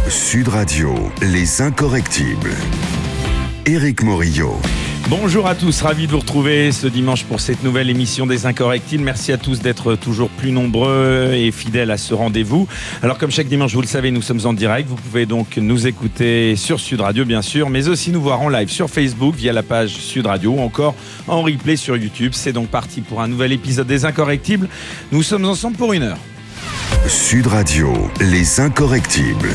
Sud Radio, les incorrectibles. Éric Morillo. Bonjour à tous, ravi de vous retrouver ce dimanche pour cette nouvelle émission des Incorrectibles. Merci à tous d'être toujours plus nombreux et fidèles à ce rendez-vous. Alors comme chaque dimanche, vous le savez, nous sommes en direct. Vous pouvez donc nous écouter sur Sud Radio bien sûr, mais aussi nous voir en live sur Facebook via la page Sud Radio ou encore en replay sur YouTube. C'est donc parti pour un nouvel épisode des Incorrectibles. Nous sommes ensemble pour 1 heure. Sud Radio, les incorrectibles.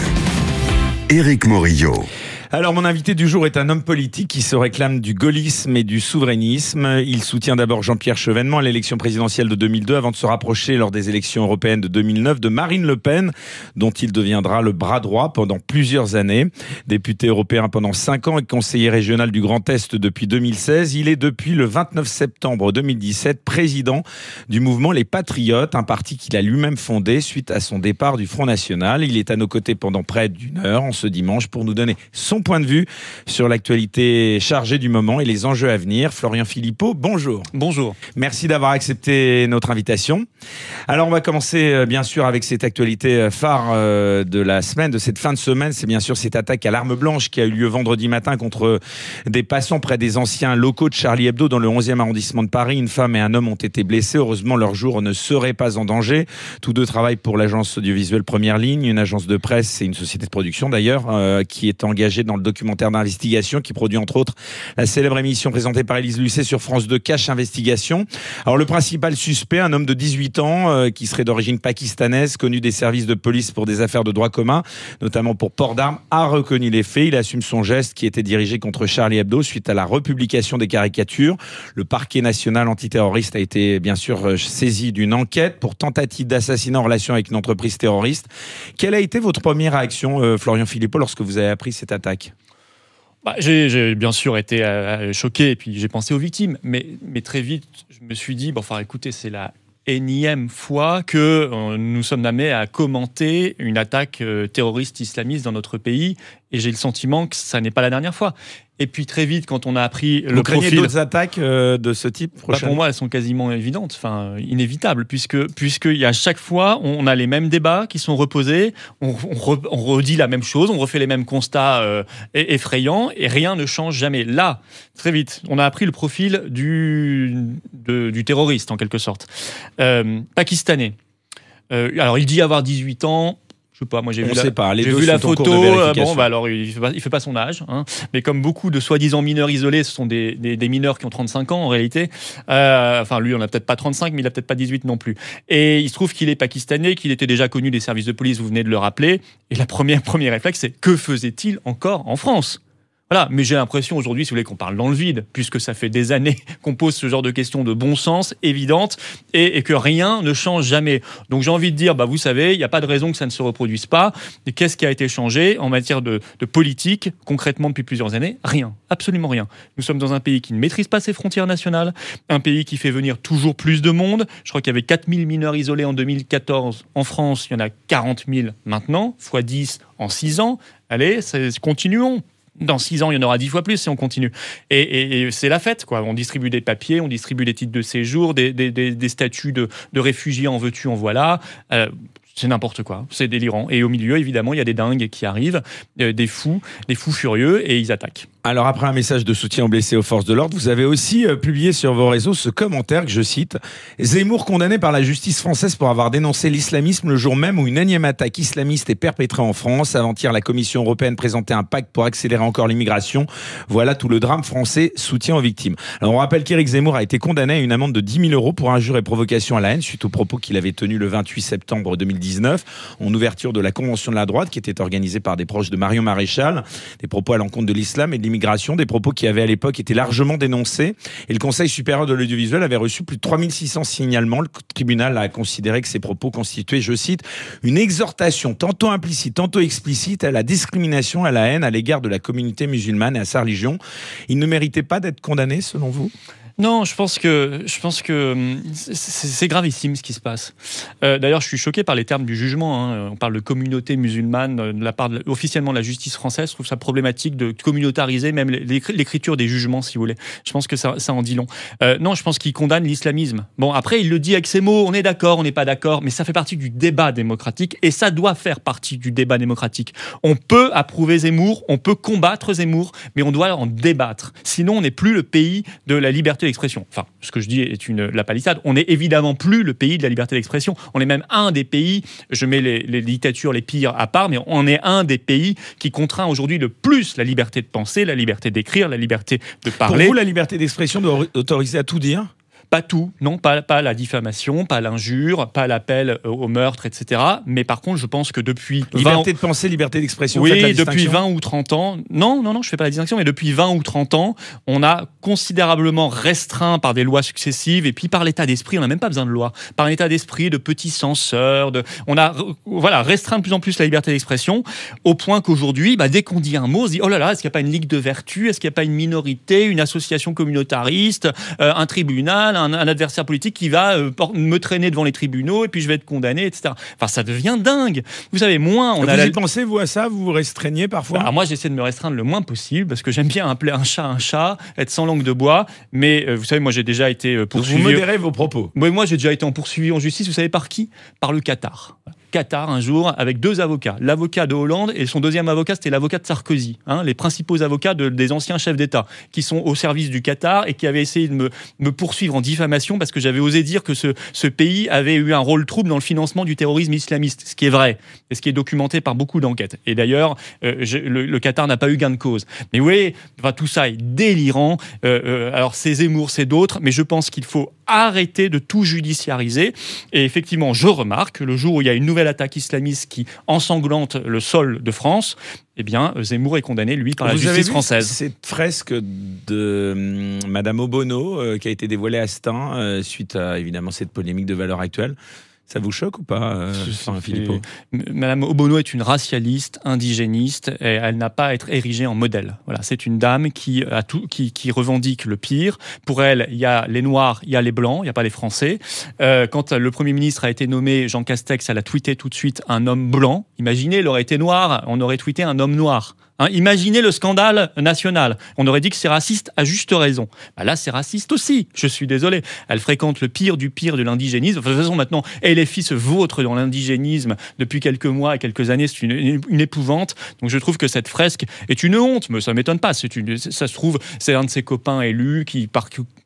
Éric Morillo. Alors mon invité du jour est un homme politique qui se réclame du gaullisme et du souverainisme. Il soutient d'abord Jean-Pierre Chevènement à l'élection présidentielle de 2002 avant de se rapprocher lors des élections européennes de 2009 de Marine Le Pen, dont il deviendra le bras droit pendant plusieurs années. Député européen pendant 5 ans et conseiller régional du Grand Est depuis 2016, il est depuis le 29 septembre 2017 président du mouvement Les Patriotes, un parti qu'il a lui-même fondé suite à son départ du Front National. Il est à nos côtés pendant près d'1 heure en ce dimanche pour nous donner son point de vue sur l'actualité chargée du moment et les enjeux à venir. Florian Philippot, bonjour. Bonjour. Merci d'avoir accepté notre invitation. Alors on va commencer bien sûr avec cette actualité phare de la semaine, de cette fin de semaine. C'est bien sûr cette attaque à l'arme blanche qui a eu lieu vendredi matin contre des passants près des anciens locaux de Charlie Hebdo dans le 11e arrondissement de Paris. Une femme et un homme ont été blessés. Heureusement, leur jour ne serait pas en danger. Tous deux travaillent pour l'agence audiovisuelle Première Ligne, une agence de presse et une société de production d'ailleurs, qui est engagée dans le documentaire d'investigation qui produit entre autres la célèbre émission présentée par Élise Lucet sur France 2, Cache Investigation. Alors le principal suspect, un homme de 18 ans qui serait d'origine pakistanaise, connu des services de police pour des affaires de droit commun, notamment pour port d'armes, a reconnu les faits. Il assume son geste qui était dirigé contre Charlie Hebdo suite à la republication des caricatures. Le parquet national antiterroriste a été bien sûr saisi d'une enquête pour tentative d'assassinat en relation avec une entreprise terroriste. Quelle a été votre première réaction, Florian Philippot, lorsque vous avez appris cette attaque ? J'ai bien sûr été choqué et puis j'ai pensé aux victimes, mais très vite je me suis dit écoutez, c'est la énième fois que nous sommes amenés à commenter une attaque terroriste islamiste dans notre pays et j'ai le sentiment que ça n'est pas la dernière fois. Et puis très vite, quand on a appris le profil... Vous craignez d'autres attaques de ce type prochainement ? Pour moi, elles sont quasiment évidentes, inévitables, puisqu'il y a chaque fois, on a les mêmes débats qui sont reposés, on redit la même chose, on refait les mêmes constats effrayants, et rien ne change jamais. Là, très vite, on a appris le profil du terroriste, en quelque sorte. Pakistanais. Alors, il dit avoir 18 ans... Je sais pas, moi j'ai vu la photo. Alors il fait pas son âge, hein. Mais comme beaucoup de soi-disant mineurs isolés, ce sont des mineurs qui ont 35 ans en réalité. Lui, on a peut-être pas 35, mais il a peut-être pas 18 non plus. Et il se trouve qu'il est pakistanais, qu'il était déjà connu des services de police. Vous venez de le rappeler. Et la premier réflexe, c'est que faisait-il encore en France ? Voilà, mais j'ai l'impression aujourd'hui, si vous voulez, qu'on parle dans le vide, puisque ça fait des années qu'on pose ce genre de questions de bon sens, évidentes, et que rien ne change jamais. Donc j'ai envie de dire, vous savez, il n'y a pas de raison que ça ne se reproduise pas. Et qu'est-ce qui a été changé en matière de politique, concrètement depuis plusieurs années ? Rien, absolument rien. Nous sommes dans un pays qui ne maîtrise pas ses frontières nationales, un pays qui fait venir toujours plus de monde. Je crois qu'il y avait 4000 mineurs isolés en 2014 en France, il y en a 40 000 maintenant, fois 10 en 6 ans. Allez, continuons. Dans 6 ans, il y en aura 10 fois plus si on continue. Et c'est la fête, quoi. On distribue des papiers, on distribue des titres de séjour, des statuts de réfugiés, en veux-tu, en voilà. C'est n'importe quoi, c'est délirant. Et au milieu, évidemment, il y a des dingues qui arrivent, des fous furieux, et ils attaquent. Alors après un message de soutien aux blessés aux forces de l'ordre, vous avez aussi publié sur vos réseaux ce commentaire que je cite. Zemmour condamné par la justice française pour avoir dénoncé l'islamisme le jour même où une énième attaque islamiste est perpétrée en France. Avant-hier, la Commission européenne présentait un pacte pour accélérer encore l'immigration. Voilà tout le drame français, soutien aux victimes. Alors on rappelle qu'Éric Zemmour a été condamné à une amende de 10 000 € pour injure et provocation à la haine suite aux propos qu'il avait tenus le 28 septembre 2019 en ouverture de la Convention de la droite qui était organisée par des proches de Marion Maréchal. Des propos à l'encontre de l'islam et de l'immigration, des propos qui avaient à l'époque été largement dénoncés. Et le Conseil supérieur de l'audiovisuel avait reçu plus de 3600 signalements. Le tribunal a considéré que ces propos constituaient, je cite, une exhortation tantôt implicite, tantôt explicite à la discrimination, à la haine à l'égard de la communauté musulmane et à sa religion. Il ne méritait pas d'être condamné, selon vous ? Non, je pense que c'est gravissime ce qui se passe. D'ailleurs, je suis choqué par les termes du jugement. On parle de communauté musulmane de la part officiellement de la justice française. Je trouve ça problématique de communautariser même l'écriture des jugements, si vous voulez. Je pense que ça en dit long. Non, je pense qu'il condamne l'islamisme. Bon, après, il le dit avec ses mots. On est d'accord, on n'est pas d'accord, mais ça fait partie du débat démocratique et ça doit faire partie du débat démocratique. On peut approuver Zemmour, on peut combattre Zemmour, mais on doit en débattre. Sinon, on n'est plus le pays de la liberté d'expression. Enfin, ce que je dis est la palissade. On n'est évidemment plus le pays de la liberté d'expression. On est même un des pays, je mets les dictatures les pires à part, mais on est un des pays qui contraint aujourd'hui le plus la liberté de penser, la liberté d'écrire, la liberté de parler. Pour vous, la liberté d'expression doit autoriser à tout dire ? Pas tout, non, pas la diffamation, pas l'injure, pas l'appel au meurtre, etc. Mais par contre, je pense que depuis... Liberté de penser, liberté d'expression, oui, depuis 20 ou 30 ans... Non, je ne fais pas la distinction, mais depuis 20 ou 30 ans, on a considérablement restreint par des lois successives et puis par l'état d'esprit, on n'a même pas besoin de loi, par un état d'esprit de petits censeurs, on a restreint de plus en plus la liberté d'expression, au point qu'aujourd'hui, dès qu'on dit un mot, on se dit « Oh là là, est-ce qu'il n'y a pas une ligue de vertu ? Est-ce qu'il n'y a pas une minorité, une association communautariste, un tribunal ?» un adversaire politique qui va me traîner devant les tribunaux et puis je vais être condamné, etc. Enfin, ça devient dingue. Vous savez, moins on vous y pensez, vous, à ça ? Vous vous restreignez parfois ? Alors moi, j'essaie de me restreindre le moins possible parce que j'aime bien appeler un chat, être sans langue de bois. Mais vous savez, moi, j'ai déjà été poursuivi. Vous modérez vos propos. Oui, moi, j'ai déjà été poursuivi en justice. Vous savez par qui ? Par le Qatar. Qatar un jour avec 2 avocats, l'avocat de Hollande et son deuxième avocat c'était l'avocat de Sarkozy, les principaux avocats des anciens chefs d'État qui sont au service du Qatar et qui avaient essayé de me poursuivre en diffamation parce que j'avais osé dire que ce pays avait eu un rôle trouble dans le financement du terrorisme islamiste, ce qui est vrai et ce qui est documenté par beaucoup d'enquêtes. Et d'ailleurs, le Qatar n'a pas eu gain de cause. Mais oui, tout ça est délirant. Alors c'est Zemmour, c'est d'autres, mais je pense qu'il faut arrêter de tout judiciariser. Et effectivement, je remarque que le jour où il y a une nouvelle attaque islamiste qui ensanglante le sol de France, eh bien, Zemmour est condamné, lui, par la justice française. Cette fresque de Madame Obono qui a été dévoilée à Stein suite à, évidemment, cette polémique de Valeurs Actuelles. Ça vous choque ou pas, Philippot ? Madame Obono est une racialiste, indigéniste, et elle n'a pas à être érigée en modèle. Voilà, c'est une dame qui revendique le pire. Pour elle, il y a les Noirs, il y a les Blancs, il n'y a pas les Français. Quand le Premier ministre a été nommé, Jean Castex, elle a tweeté tout de suite un homme blanc. Imaginez, il aurait été noir, on aurait tweeté un homme noir. Imaginez le scandale national. On aurait dit que c'est raciste à juste raison. Là, c'est raciste aussi. Je suis désolé. Elle fréquente le pire de l'indigénisme. De toute façon, maintenant, LFI se vautre dans l'indigénisme depuis quelques mois et quelques années. C'est une épouvante. Donc, je trouve que cette fresque est une honte, mais ça m'étonne pas. Ça se trouve, c'est un de ses copains élus qui, par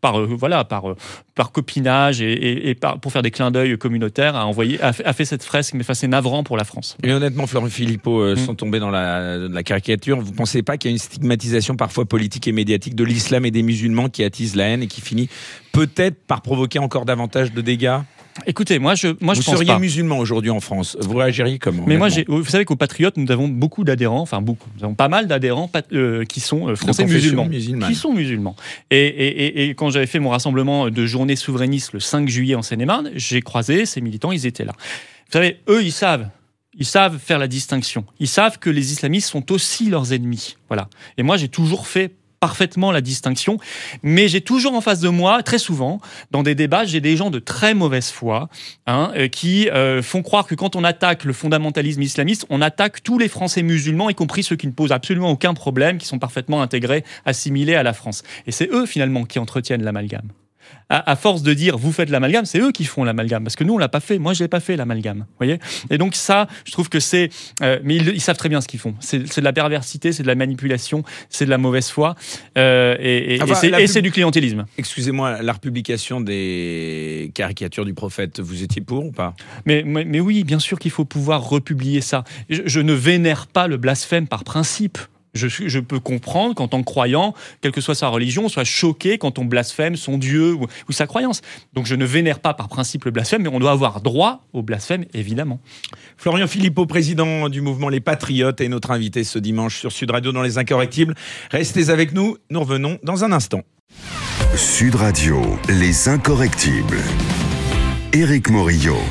copinage et pour faire des clins d'œil communautaires, a fait cette fresque. Mais c'est navrant pour la France. Et honnêtement, Florent Philippot, sans tomber dans la caricature, vous ne pensez pas qu'il y a une stigmatisation parfois politique et médiatique de l'islam et des musulmans qui attise la haine et qui finit peut-être par provoquer encore davantage de dégâts ? Écoutez, moi je pense pas. Vous seriez musulman aujourd'hui en France, vous réagiriez comment ? Mais moi, vous savez qu'aux Patriotes, nous avons beaucoup d'adhérents, enfin beaucoup, nous avons pas mal d'adhérents qui sont français musulmans, qui sont musulmans. Et quand j'avais fait mon rassemblement de journée souverainiste le 5 juillet en Seine-et-Marne, j'ai croisé ces militants, ils étaient là. Vous savez, eux, ils savent faire la distinction. Ils savent que les islamistes sont aussi leurs ennemis. Voilà. Et moi, j'ai toujours fait parfaitement la distinction, mais j'ai toujours en face de moi, très souvent, dans des débats, j'ai des gens de très mauvaise foi qui font croire que quand on attaque le fondamentalisme islamiste, on attaque tous les Français musulmans, y compris ceux qui ne posent absolument aucun problème, qui sont parfaitement intégrés, assimilés à la France. Et c'est eux, finalement, qui entretiennent l'amalgame. À force de dire vous faites l'amalgame, c'est eux qui font l'amalgame parce que nous on l'a pas fait. Moi je l'ai pas fait l'amalgame, voyez. Et donc ça, je trouve que c'est, mais ils savent très bien ce qu'ils font. C'est de la perversité, c'est de la manipulation, c'est de la mauvaise foi et c'est du clientélisme. Excusez-moi, la republication des caricatures du prophète, vous étiez pour ou pas ? Mais oui, bien sûr qu'il faut pouvoir republier ça. Je ne vénère pas le blasphème par principe. Je peux comprendre qu'en tant que croyant, quelle que soit sa religion, on soit choqué quand on blasphème son Dieu ou sa croyance. Donc je ne vénère pas par principe le blasphème, mais on doit avoir droit au blasphème, évidemment. Florian Philippot, président du mouvement Les Patriotes, est notre invité ce dimanche sur Sud Radio dans Les Incorrectibles. Restez avec nous, nous revenons dans un instant. Sud Radio, Les Incorrectibles. Éric Morillo.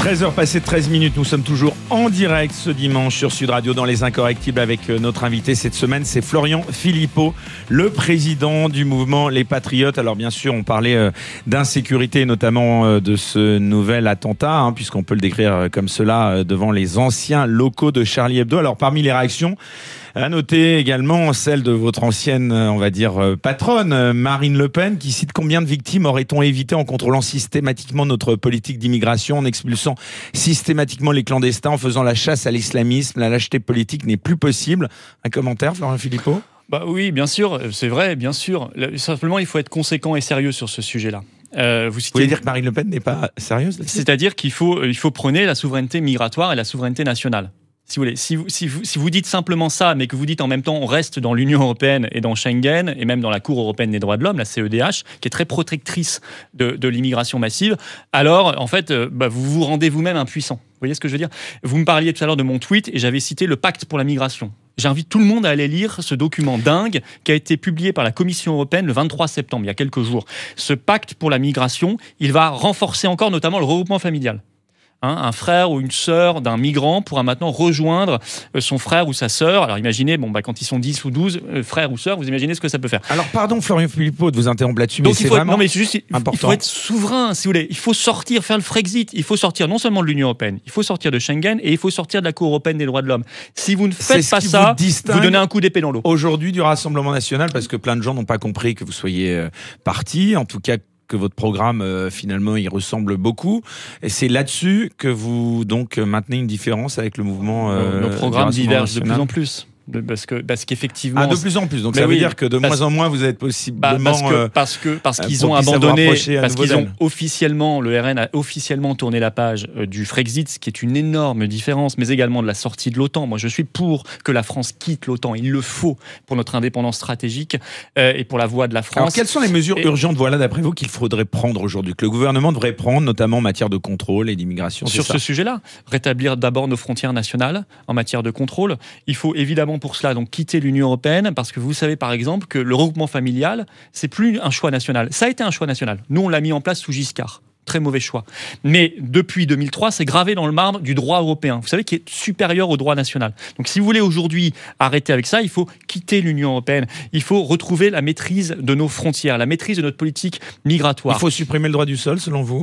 13h passées de 13 minutes, nous sommes toujours en direct ce dimanche sur Sud Radio dans Les Incorrectibles avec notre invité cette semaine, c'est Florian Philippot, le président du mouvement Les Patriotes. Alors bien sûr, on parlait d'insécurité, notamment de ce nouvel attentat, puisqu'on peut le décrire comme cela devant les anciens locaux de Charlie Hebdo. Alors parmi les réactions, à noter également celle de votre ancienne, on va dire, patronne, Marine Le Pen, qui cite: combien de victimes aurait-on évité en contrôlant systématiquement notre politique d'immigration, en expulsant systématiquement les clandestins, en faisant la chasse à l'islamisme. La lâcheté politique n'est plus possible. Un commentaire, Florian Philippot ? Oui, bien sûr, c'est vrai, bien sûr. Simplement, il faut être conséquent et sérieux sur ce sujet-là. Vous voulez dire que Marine Le Pen n'est pas sérieuse là-dessus ? C'est-à-dire qu'il faut prôner la souveraineté migratoire et la souveraineté nationale. Si vous voulez, si vous dites simplement ça, mais que vous dites en même temps on reste dans l'Union européenne et dans Schengen et même dans la Cour européenne des droits de l'homme, la CEDH, qui est très protectrice de l'immigration massive, alors en fait, vous vous rendez vous-même impuissant. Vous voyez ce que je veux dire ? Vous me parliez tout à l'heure de mon tweet et j'avais cité le pacte pour la migration. J'invite tout le monde à aller lire ce document dingue qui a été publié par la Commission européenne le 23 septembre, il y a quelques jours. Ce pacte pour la migration, il va renforcer encore notamment le regroupement familial. Un frère ou une sœur d'un migrant pourra maintenant rejoindre son frère ou sa sœur. Alors imaginez, quand ils sont 10 ou 12 frères ou sœurs, vous imaginez ce que ça peut faire. Alors pardon Florian Philippot de vous interrompre là-dessus, donc, mais c'est vraiment important. Il faut être souverain, si vous voulez. Il faut sortir, faire le Frexit. Il faut sortir non seulement de l'Union européenne, il faut sortir de Schengen et il faut sortir de la Cour européenne des droits de l'homme. Si vous ne faites pas ça, vous donnez un coup d'épée dans l'eau. Aujourd'hui du Rassemblement national, parce que plein de gens n'ont pas compris que vous soyez parti, en tout cas que votre programme finalement il ressemble beaucoup, et c'est là-dessus que vous donc maintenez une différence avec le mouvement. Nos programmes divergent de plus en plus. Parce qu'effectivement. De plus en plus. Donc ça veut dire que de moins en moins vous êtes possiblement. Parce qu'ils ont abandonné, parce qu'ils ont officiellement, le RN a officiellement tourné la page du Frexit, ce qui est une énorme différence, mais également de la sortie de l'OTAN. Moi, je suis pour que la France quitte l'OTAN. Il le faut pour notre indépendance stratégique et pour la voix de la France. Alors, quelles sont les mesures urgentes, d'après vous, qu'il faudrait prendre aujourd'hui, que le gouvernement devrait prendre, notamment en matière de contrôle et d'immigration ? Sur ce sujet-là, rétablir d'abord nos frontières nationales en matière de contrôle. Il faut évidemment pour cela donc quitter l'Union européenne, parce que vous savez par exemple que le regroupement familial, c'est plus un choix national. Ça a été un choix national. Nous, on l'a mis en place sous Giscard. Très mauvais choix. Mais depuis 2003, c'est gravé dans le marbre du droit européen, vous savez, qui est supérieur au droit national. Donc si vous voulez aujourd'hui arrêter avec ça, il faut quitter l'Union européenne. Il faut retrouver la maîtrise de nos frontières, la maîtrise de notre politique migratoire. Il faut supprimer le droit du sol, selon vous ?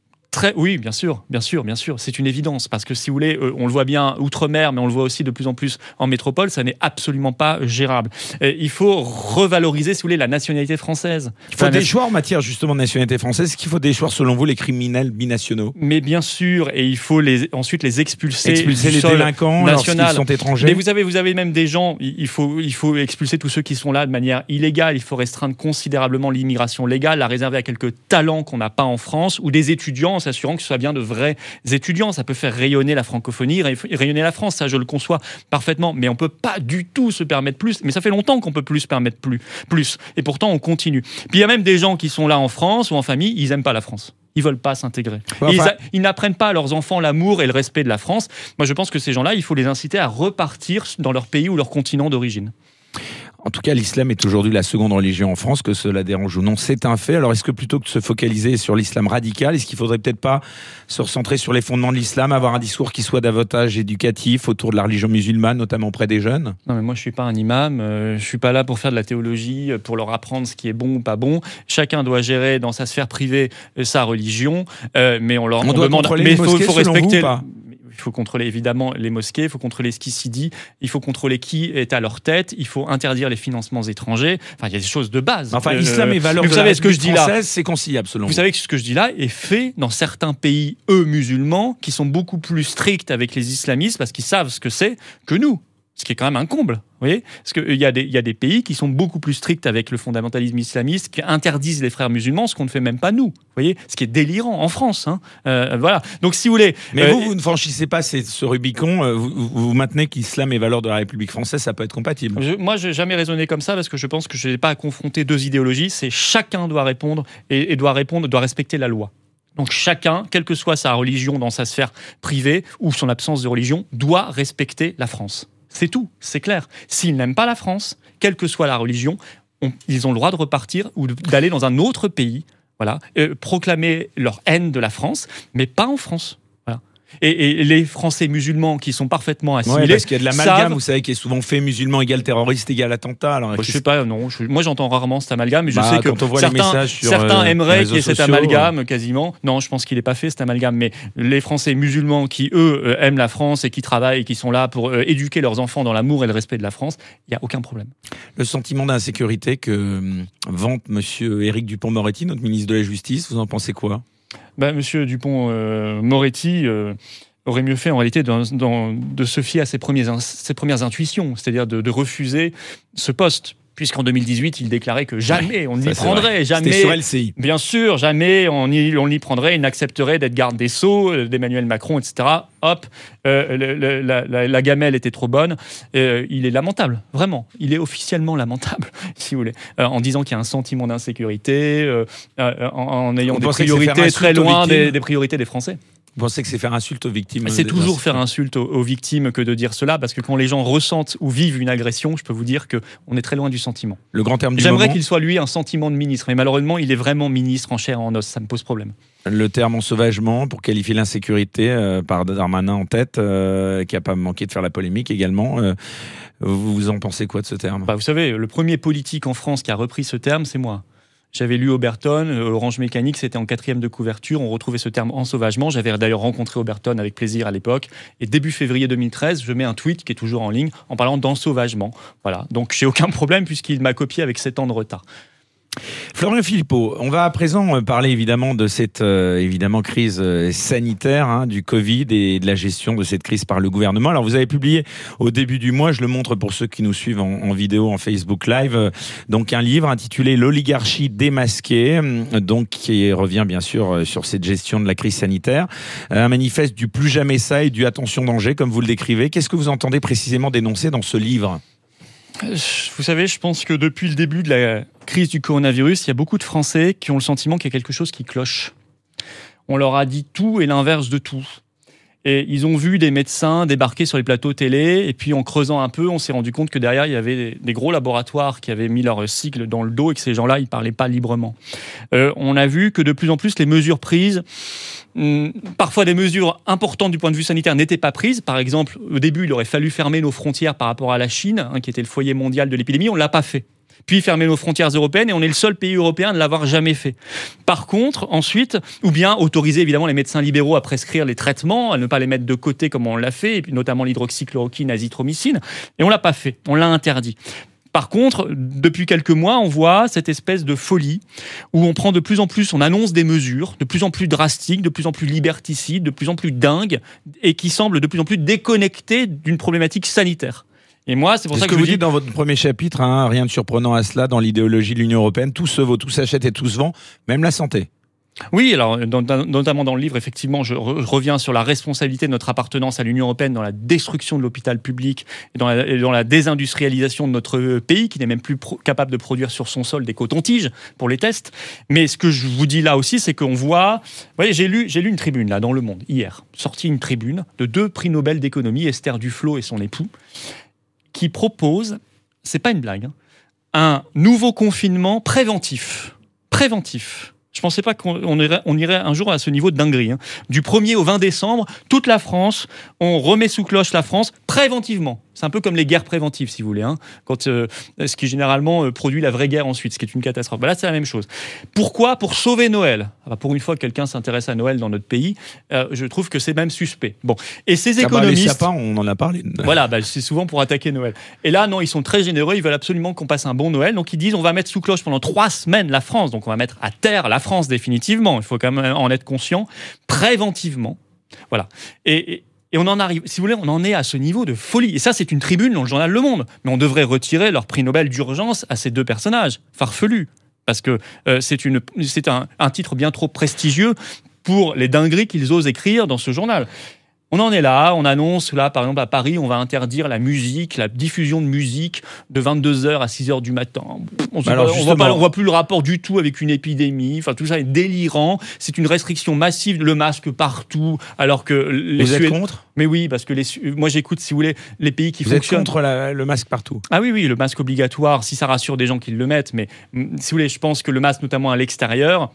Oui, bien sûr, c'est une évidence, parce que si vous voulez, on le voit bien outre-mer, mais on le voit aussi de plus en plus en métropole, ça n'est absolument pas gérable. Il faut revaloriser, si vous voulez, la nationalité française. Il faut des choix en matière justement de nationalité française. Est-ce qu'il faut des choix, selon vous, les criminels binationaux ? Mais bien sûr, et il faut ensuite les expulser les délinquants lorsqu'ils sont étrangers. Mais vous avez même des gens, il faut expulser tous ceux qui sont là de manière illégale. Il faut restreindre considérablement l'immigration légale, la réserver à quelques talents qu'on n'a pas en France, ou des étudiants, en s'assurant que ce soit bien de vrais étudiants. Ça peut faire rayonner la francophonie, rayonner la France, ça je le conçois parfaitement, mais on ne peut pas du tout se permettre plus, mais ça fait longtemps qu'on ne peut plus se permettre plus, et pourtant on continue. Puis il y a même des gens qui sont là en France ou en famille, ils n'aiment pas la France. Ils veulent pas s'intégrer. Ils n'apprennent pas à leurs enfants l'amour et le respect de la France. Moi je pense que ces gens-là, il faut les inciter à repartir dans leur pays ou leur continent d'origine. En tout cas, l'islam est aujourd'hui la seconde religion en France, que cela dérange ou non, c'est un fait. Alors, est-ce que plutôt que de se focaliser sur l'islam radical, est-ce qu'il faudrait peut-être pas se recentrer sur les fondements de l'islam, avoir un discours qui soit davantage éducatif autour de la religion musulmane, notamment auprès des jeunes ? Non, mais moi, je suis pas un imam. Je suis pas là pour faire de la théologie, pour leur apprendre ce qui est bon ou pas bon. Chacun doit gérer dans sa sphère privée sa religion, mais on doit demande. Contrôler mais les mosquées, faut respecter. Vous, pas il faut contrôler évidemment les mosquées, il faut contrôler ce qui s'y dit, il faut contrôler qui est à leur tête, il faut interdire les financements étrangers. Enfin, il y a des choses de base. Enfin, l'islam et valeurs de la République française, c'est conciliable selon vous. Vous savez que ce que je dis là est fait dans certains pays, musulmans, qui sont beaucoup plus stricts avec les islamistes parce qu'ils savent ce que c'est que nous. Ce qui est quand même un comble, vous voyez ? Parce qu'il y a des pays qui sont beaucoup plus stricts avec le fondamentalisme islamiste, qui interdisent les frères musulmans, ce qu'on ne fait même pas nous, vous voyez ? Ce qui est délirant en France, voilà. Donc si vous voulez... Mais vous ne franchissez pas ce Rubicon, vous maintenez qu'islam et valeurs de la République française, ça peut être compatible. Moi, je n'ai jamais raisonné comme ça, parce que je pense que je n'ai pas à confronter deux idéologies, c'est chacun doit répondre, et doit respecter la loi. Donc chacun, quelle que soit sa religion dans sa sphère privée, ou son absence de religion, doit respecter la France. C'est tout, c'est clair. S'ils n'aiment pas la France, quelle que soit la religion, ils ont le droit de repartir ou d'aller dans un autre pays, voilà, proclamer leur haine de la France, mais pas en France. Voilà. Et les Français musulmans qui sont parfaitement assimilés. Ouais, parce qu'il y a de l'amalgame, vous savez, qui est souvent fait musulman égale terroriste égale attentat. Alors, je sais pas, non. Moi, j'entends rarement cet amalgame, mais je sais que certains aimeraient qu'il y ait cet amalgame quasiment. Non, je pense qu'il n'est pas fait cet amalgame. Mais les Français musulmans qui, eux, aiment la France et qui travaillent et qui sont là pour éduquer leurs enfants dans l'amour et le respect de la France, il n'y a aucun problème. Le sentiment d'insécurité que vante Monsieur Éric Dupond-Moretti, notre ministre de la Justice, vous en pensez quoi ? Monsieur Dupond-Moretti aurait mieux fait en réalité de se fier à ses premières intuitions, c'est-à-dire de refuser ce poste. Puisqu'en 2018, il déclarait que jamais on n'y prendrait, jamais. C'était sur LCI. Bien sûr, jamais on y prendrait, il n'accepterait d'être garde des Sceaux, d'Emmanuel Macron, etc. Hop, la gamelle était trop bonne. Il est lamentable, vraiment. Il est officiellement lamentable, si vous voulez, en disant qu'il y a un sentiment d'insécurité, en ayant des priorités très loin des priorités des Français. Vous pensez que c'est faire insulte aux victimes ? C'est toujours faire insulte aux victimes que de dire cela, parce que quand les gens ressentent ou vivent une agression, je peux vous dire qu'on est très loin du sentiment. Le grand terme du J'aimerais moment, qu'il soit, lui, un sentiment de ministre, mais malheureusement, il est vraiment ministre en chair et en os, ça me pose problème. le terme ensauvagement pour qualifier l'insécurité par Darmanin en tête, qui n'a pas manqué de faire la polémique également. Vous en pensez quoi de ce terme ? Vous savez, le premier politique en France qui a repris ce terme, c'est moi. J'avais lu Oberton, Orange Mécanique, c'était en 4e de couverture, on retrouvait ce terme ensauvagement. J'avais d'ailleurs rencontré Oberton avec plaisir à l'époque. Et début février 2013, je mets un tweet qui est toujours en ligne en parlant d'ensauvagement. Voilà, donc j'ai aucun problème puisqu'il m'a copié avec 7 ans de retard. Florian Philippot, on va à présent parler évidemment de cette crise sanitaire, du Covid et de la gestion de cette crise par le gouvernement. Alors vous avez publié au début du mois, je le montre pour ceux qui nous suivent en vidéo, en Facebook Live, donc un livre intitulé L'oligarchie démasquée, donc qui revient bien sûr sur cette gestion de la crise sanitaire. Un manifeste du plus jamais ça et du attention danger, comme vous le décrivez. Qu'est-ce que vous entendez précisément dénoncer dans ce livre ? Vous savez, je pense que depuis le début de la crise du coronavirus, il y a beaucoup de Français qui ont le sentiment qu'il y a quelque chose qui cloche. On leur a dit tout et l'inverse de tout. Et ils ont vu des médecins débarquer sur les plateaux télé, et puis en creusant un peu, on s'est rendu compte que derrière, il y avait des gros laboratoires qui avaient mis leur cycle dans le dos et que ces gens-là, ils ne parlaient pas librement. On a vu que de plus en plus, les mesures prises, parfois des mesures importantes du point de vue sanitaire n'étaient pas prises. Par exemple, au début, il aurait fallu fermer nos frontières par rapport à la Chine, qui était le foyer mondial de l'épidémie. On ne l'a pas fait. Puis fermer nos frontières européennes, et on est le seul pays européen à ne l'avoir jamais fait. Par contre, ensuite, ou bien autoriser évidemment les médecins libéraux à prescrire les traitements, à ne pas les mettre de côté comme on l'a fait, et puis notamment l'hydroxychloroquine, azithromycine, et on l'a pas fait, on l'a interdit. Par contre, depuis quelques mois, on voit cette espèce de folie où on prend de plus en plus, on annonce des mesures de plus en plus drastiques, de plus en plus liberticides, de plus en plus dingues, et qui semblent de plus en plus déconnectées d'une problématique sanitaire. Et moi, c'est pour ça que vous je dis dites dans votre premier chapitre, rien de surprenant à cela dans l'idéologie de l'Union européenne, tout se vaut, tout s'achète et tout se vend, même la santé. Oui, alors notamment dans le livre, effectivement, je reviens sur la responsabilité de notre appartenance à l'Union européenne dans la destruction de l'hôpital public et dans la désindustrialisation de notre pays, qui n'est même plus capable de produire sur son sol des cotons-tiges pour les tests. Mais ce que je vous dis là aussi, c'est qu'on voit... Vous voyez, j'ai lu une tribune là dans Le Monde hier, sorti une tribune de 2 prix Nobel d'économie, Esther Duflo et son époux, qui propose, c'est pas une blague, un nouveau confinement préventif. Préventif. Je ne pensais pas qu'on irait un jour à ce niveau de dinguerie. Du 1er au 20 décembre, toute la France, on remet sous cloche la France préventivement. C'est un peu comme les guerres préventives, si vous voulez, ce qui généralement produit la vraie guerre ensuite, ce qui est une catastrophe. Là, c'est la même chose. Pourquoi ? Pour sauver Noël. Pour une fois que quelqu'un s'intéresse à Noël dans notre pays, je trouve que c'est même suspect. Bon. Et ces économistes... les sapins, on en a parlé. Voilà, c'est souvent pour attaquer Noël. Et là, non, ils sont très généreux, ils veulent absolument qu'on passe un bon Noël. Donc, ils disent, on va mettre sous cloche pendant 3 semaines la France. Donc, on va mettre à terre la France définitivement. Il faut quand même en être conscient. Préventivement. Voilà. Et on en arrive, si vous voulez, on en est à ce niveau de folie. Et ça, c'est une tribune dans le journal Le Monde. Mais on devrait retirer leur prix Nobel d'urgence à ces 2 personnages farfelus. Parce que c'est un titre bien trop prestigieux pour les dingueries qu'ils osent écrire dans ce journal. On en est là, on annonce là, par exemple à Paris, on va interdire la musique, la diffusion de musique de 22h à 6h du matin. On voit plus le rapport du tout avec une épidémie, enfin tout ça est délirant, c'est une restriction massive, le masque partout, alors que Vous êtes contre ? Mais oui, parce que moi j'écoute, si vous voulez, les pays qui fonctionnent... Vous êtes contre le masque partout ? Ah oui, le masque obligatoire, si ça rassure des gens qui le mettent, mais si vous voulez, je pense que le masque, notamment à l'extérieur,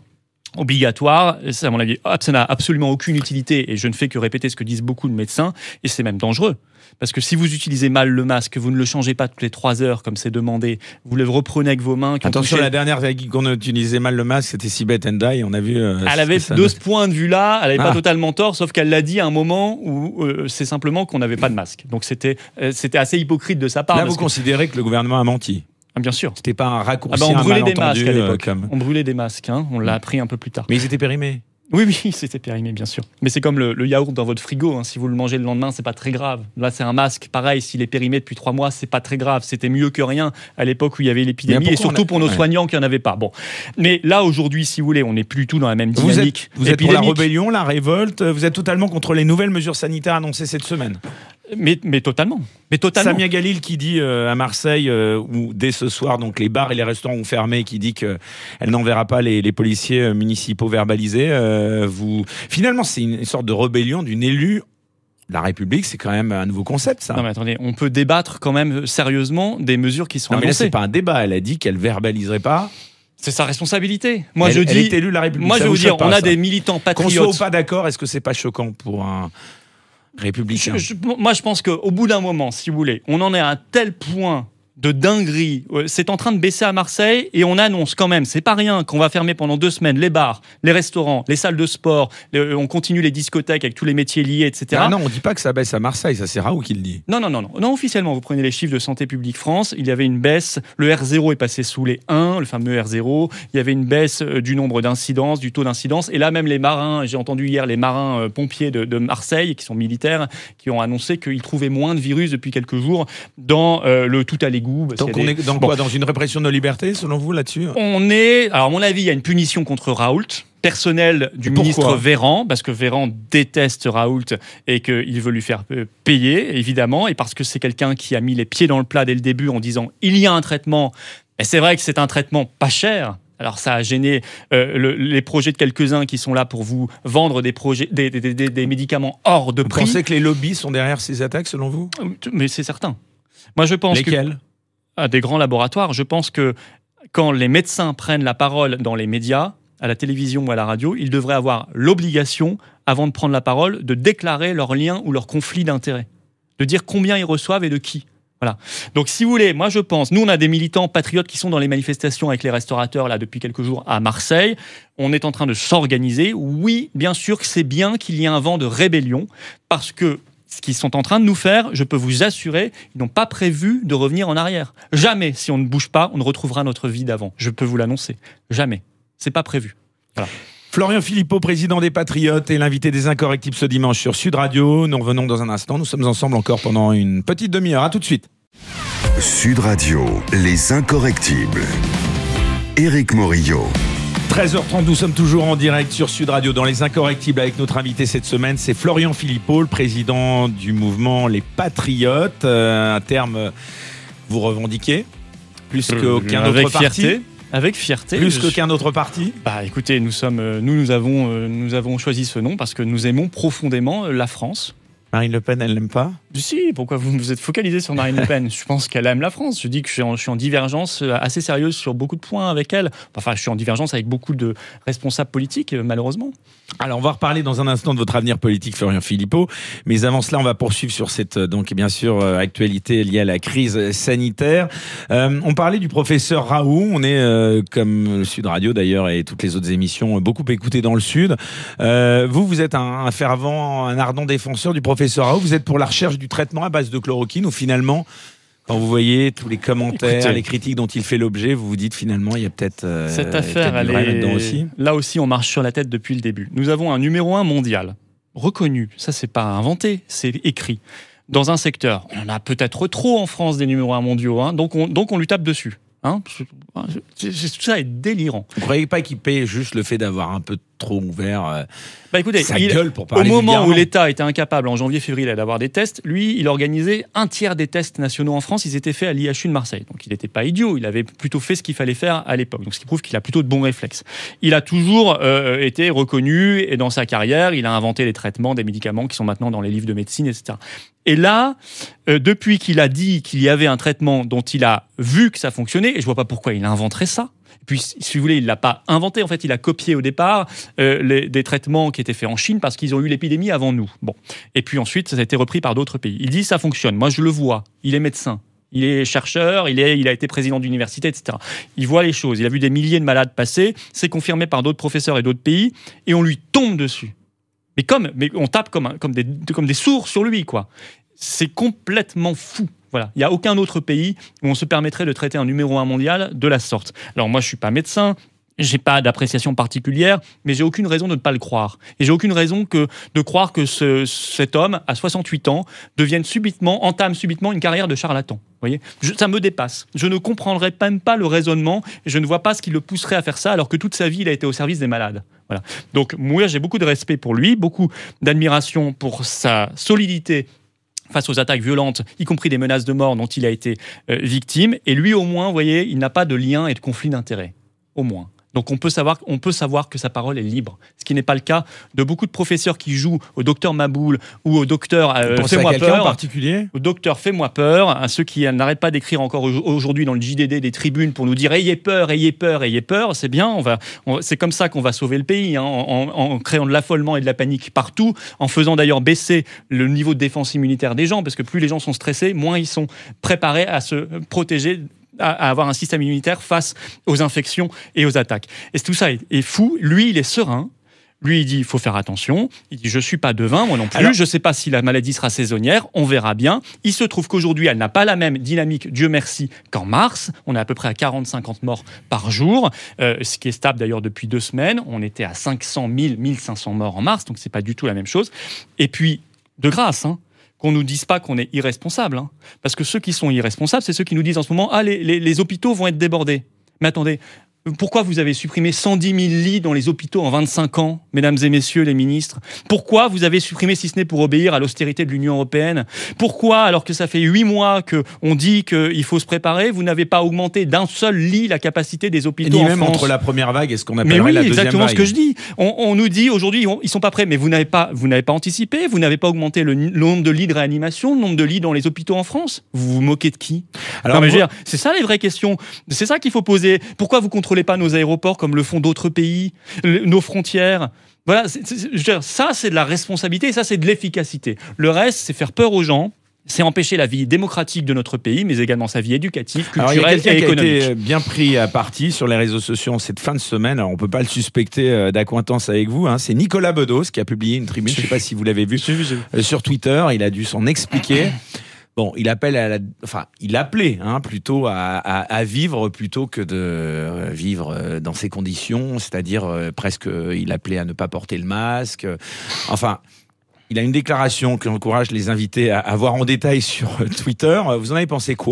obligatoire, ça, à mon avis, ça n'a absolument aucune utilité, et je ne fais que répéter ce que disent beaucoup de médecins, et c'est même dangereux. Parce que si vous utilisez mal le masque, vous ne le changez pas toutes les 3 heures, comme c'est demandé, vous le reprenez avec vos mains. Attention, la dernière qu'on utilisait mal le masque, c'était Sibeth Ndiaye, on a vu... elle avait de ce point de vue-là, elle n'avait pas totalement tort, sauf qu'elle l'a dit à un moment où c'est simplement qu'on n'avait pas de masque. Donc c'était assez hypocrite de sa part. Là, vous considérez que le gouvernement a menti? Bien sûr. C'était pas un raccourci, on brûlait un des masques à l'époque. Comme... On brûlait des masques, hein. On l'a appris un peu plus tard. Mais ils étaient périmés. Oui, c'était périmé, bien sûr. Mais c'est comme le yaourt dans votre frigo. Hein. Si vous le mangez le lendemain, c'est pas très grave. Là, c'est un masque. Pareil, s'il est périmé depuis 3 mois, c'est pas très grave. C'était mieux que rien à l'époque où il y avait l'épidémie, et surtout pour nos soignants qui en avaient pas. Bon. Mais là, aujourd'hui, si vous voulez, on n'est plus du tout dans la même dynamique. Vous êtes pour la rébellion, la révolte. Vous êtes totalement contre les nouvelles mesures sanitaires annoncées cette semaine. Mais totalement. Samia Galil qui dit à Marseille, où dès ce soir, donc les bars et les restaurants ont fermé, qui dit qu'elle n'enverra pas les policiers municipaux verbalisés. Finalement, c'est une sorte de rébellion d'une élue. La République, c'est quand même un nouveau concept, ça. Non, mais attendez, on peut débattre quand même sérieusement des mesures qui sont annoncées. Mais là, c'est pas un débat. Elle a dit qu'elle verbaliserait pas. C'est sa responsabilité. Elle est élue la République. Moi, je vais vous dire, on a des militants patriotes. Qu'on soit ou pas d'accord, est-ce que c'est pas choquant pour un républicain? Moi, je pense qu'au bout d'un moment, si vous voulez, on en est à un tel point de dinguerie. C'est en train de baisser à Marseille, et on annonce quand même, c'est pas rien, qu'on va fermer pendant 2 semaines les bars, les restaurants, les salles de sport, on continue les discothèques avec tous les métiers liés, etc. Non, on dit pas que ça baisse à Marseille, ça c'est Raoult qui le dit. Non, officiellement, vous prenez les chiffres de Santé publique France, il y avait une baisse, le R0 est passé sous les 1, le fameux R0, il y avait une baisse du nombre d'incidences, du taux d'incidence, et là même les marins, j'ai entendu hier les marins pompiers de Marseille, qui sont militaires, qui ont annoncé qu'ils trouvaient moins de virus depuis quelques jours dans le tout à l'égout. Donc on est dans quoi? Dans une répression de nos libertés, selon vous, là-dessus? Alors à mon avis, il y a une punition contre Raoult, personnel du ministre Véran, parce que Véran déteste Raoult et qu'il veut lui faire payer, évidemment, et parce que c'est quelqu'un qui a mis les pieds dans le plat dès le début en disant « il y a un traitement », et c'est vrai que c'est un traitement pas cher. Alors ça a gêné les projets de quelques-uns qui sont là pour vous vendre des médicaments hors de prix. Vous pensez que les lobbies sont derrière ces attaques, selon vous? Mais c'est certain. Moi, je pense Lesquels? Des grands laboratoires. Je pense que quand les médecins prennent la parole dans les médias, à la télévision ou à la radio, ils devraient avoir l'obligation, avant de prendre la parole, de déclarer leur lien ou leur conflit d'intérêts, de dire combien ils reçoivent et de qui. Voilà. Donc, si vous voulez, moi je pense, nous on a des militants patriotes qui sont dans les manifestations avec les restaurateurs là depuis quelques jours à Marseille. On est en train de s'organiser. Oui, bien sûr que c'est bien qu'il y ait un vent de rébellion, parce que ce qu'ils sont en train de nous faire, je peux vous assurer, ils n'ont pas prévu de revenir en arrière. Jamais, si on ne bouge pas, on ne retrouvera notre vie d'avant. Je peux vous l'annoncer. Jamais. C'est pas prévu. Voilà. Florian Philippot, président des Patriotes, et l'invité des Incorrectibles ce dimanche sur Sud Radio. Nous revenons dans un instant. Nous sommes ensemble encore pendant une petite demi-heure. À tout de suite. Sud Radio, les Incorrectibles. Éric Morillo. 13h30, nous sommes toujours en direct sur Sud Radio dans Les Incorrectibles avec notre invité cette semaine, c'est Florian Philippot, le président du mouvement Les Patriotes. Un terme, vous revendiquez plus qu'aucun autre parti? Avec fierté. Plus qu'aucun autre parti? Bah, écoutez, nous avons choisi ce nom parce que nous aimons profondément la France. Marine Le Pen, elle l'aime pas? Si, pourquoi vous êtes focalisé sur Marine Le Pen? Je pense qu'elle aime la France. Je dis que je suis en divergence assez sérieuse sur beaucoup de points avec elle. Enfin, je suis en divergence avec beaucoup de responsables politiques, malheureusement. Alors, on va reparler dans un instant de votre avenir politique, Florian Philippot. Mais avant cela, on va poursuivre sur cette, donc, bien sûr, actualité liée à la crise sanitaire. On parlait du professeur Raoult. On est, comme le Sud Radio d'ailleurs et toutes les autres émissions, beaucoup écoutés dans le Sud. Vous êtes un fervent, un ardent défenseur du professeur Raoult. Vous êtes pour la recherche du traitement à base de chloroquine, ou finalement, quand vous voyez tous les commentaires, les critiques dont il fait l'objet, vous vous dites finalement il y a peut-être cette affaire, elle est là-dedans aussi. Là aussi, on marche sur la tête depuis le début. Nous avons un numéro 1 mondial, reconnu. Ça, c'est pas inventé, c'est écrit. Dans un secteur, on en a peut-être trop en France des numéros 1 mondiaux, hein, donc on lui tape dessus. Hein, tout ça est délirant. Vous ne croyez pas qu'il paye juste le fait d'avoir un peu trop ouvert écoutez, sa gueule pour parler au moment vulgairement. où l'État était incapable en janvier-février d'avoir des tests, lui, il organisait un tiers des tests nationaux en France, ils étaient faits à l'IHU de Marseille. Donc il n'était pas idiot, il avait plutôt fait ce qu'il fallait faire à l'époque. Donc ce qui prouve qu'il a plutôt de bons réflexes. Il a toujours été reconnu, et dans sa carrière, il a inventé les traitements, des médicaments qui sont maintenant dans les livres de médecine, etc. Et là, depuis qu'il a dit qu'il y avait un traitement dont il a vu que ça fonctionnait, et je vois pas pourquoi il inventerait ça. Et puis, si vous voulez, il l'a pas inventé. En fait, il a copié au départ des traitements qui étaient faits en Chine parce qu'ils ont eu l'épidémie avant nous. Bon. Et puis ensuite, ça a été repris par d'autres pays. Il dit ça fonctionne. Moi, je le vois. Il est médecin. Il est chercheur, il a été président d'université, etc. Il voit les choses. Il a vu des milliers de malades passer. C'est confirmé par d'autres professeurs et d'autres pays. Et on lui tombe dessus. Mais on tape comme des sourds sur lui, quoi. C'est complètement fou. Voilà. Il n'y a aucun autre pays où on se permettrait de traiter un numéro 1 mondial de la sorte. Alors moi, je ne suis pas médecin. J'ai pas d'appréciation particulière, mais j'ai aucune raison de ne pas le croire. Et j'ai aucune raison de croire que cet homme, à 68 ans, entame subitement une carrière de charlatan. Vous voyez, ça me dépasse. Je ne comprendrais même pas le raisonnement. Et je ne vois pas ce qui le pousserait à faire ça, alors que toute sa vie, il a été au service des malades. Voilà. Donc, moi, j'ai beaucoup de respect pour lui, beaucoup d'admiration pour sa solidité face aux attaques violentes, y compris des menaces de mort dont il a été victime. Et lui, au moins, vous voyez, il n'a pas de lien et de conflit d'intérêts. Au moins. Donc on peut savoir que sa parole est libre, ce qui n'est pas le cas de beaucoup de professeurs qui jouent au docteur Maboul ou au docteur Fais-moi peur, en particulier au docteur Fais-moi peur, à ceux qui n'arrêtent pas d'écrire encore aujourd'hui dans le JDD des tribunes pour nous dire ayez peur, ayez peur, ayez peur. C'est bien, c'est comme ça qu'on va sauver le pays, hein, en créant de l'affolement et de la panique partout, en faisant d'ailleurs baisser le niveau de défense immunitaire des gens, parce que plus les gens sont stressés, moins ils sont préparés à se protéger, à avoir un système immunitaire face aux infections et aux attaques. Et tout ça est fou. Lui, il est serein. Lui, il dit, il faut faire attention. Il dit, je ne suis pas devin, moi non plus. Alors, je ne sais pas si la maladie sera saisonnière. On verra bien. Il se trouve qu'aujourd'hui, elle n'a pas la même dynamique, Dieu merci, qu'en mars. On est à peu près à 40-50 morts par jour, ce qui est stable d'ailleurs depuis 2 semaines. On était à 500 000, 1500 morts en mars, donc ce n'est pas du tout la même chose. Et puis, de grâce, qu'on ne nous dise pas qu'on est irresponsable. Hein. Parce que ceux qui sont irresponsables, c'est ceux qui nous disent en ce moment « Ah, les hôpitaux vont être débordés ». Mais attendez, pourquoi vous avez supprimé 110 000 lits dans les hôpitaux en 25 ans, mesdames et messieurs les ministres ? Pourquoi vous avez supprimé, si ce n'est pour obéir à l'austérité de l'Union européenne ? Pourquoi, alors que ça fait 8 mois qu'on dit qu'il faut se préparer, vous n'avez pas augmenté d'un seul lit la capacité des hôpitaux en France ? Même entre la première vague et ce qu'on appellerait la deuxième vague. Mais oui, exactement ce que je dis. On nous dit aujourd'hui, ils sont pas prêts, mais vous n'avez pas anticipé, vous n'avez pas augmenté le nombre de lits de réanimation, le nombre de lits dans les hôpitaux en France. Vous vous moquez de qui ? Alors, non, mais je veux dire, c'est ça les vraies questions. C'est ça qu'il faut poser. Pourquoi vous contrôlez pas nos aéroports comme le font d'autres pays, nos frontières ? Voilà, je veux dire, ça c'est de la responsabilité et ça c'est de l'efficacité. Le reste, c'est faire peur aux gens. C'est empêcher la vie démocratique de notre pays, mais également sa vie éducative, culturelle et économique. Il y a quelqu'un qui a été bien pris à partie sur les réseaux sociaux cette fin de semaine. Alors, on ne peut pas le suspecter d'accointance avec vous. Hein. C'est Nicolas Bedos qui a publié une tribune, je ne sais pas si vous l'avez vu, sur Twitter. Il a dû s'en expliquer. Bon, il appelait plutôt à vivre plutôt que de vivre dans ces conditions, c'est-à-dire presque, il appelait à ne pas porter le masque. Enfin, il a une déclaration que j'encourage les invités à voir en détail sur Twitter. Vous en avez pensé quoi ?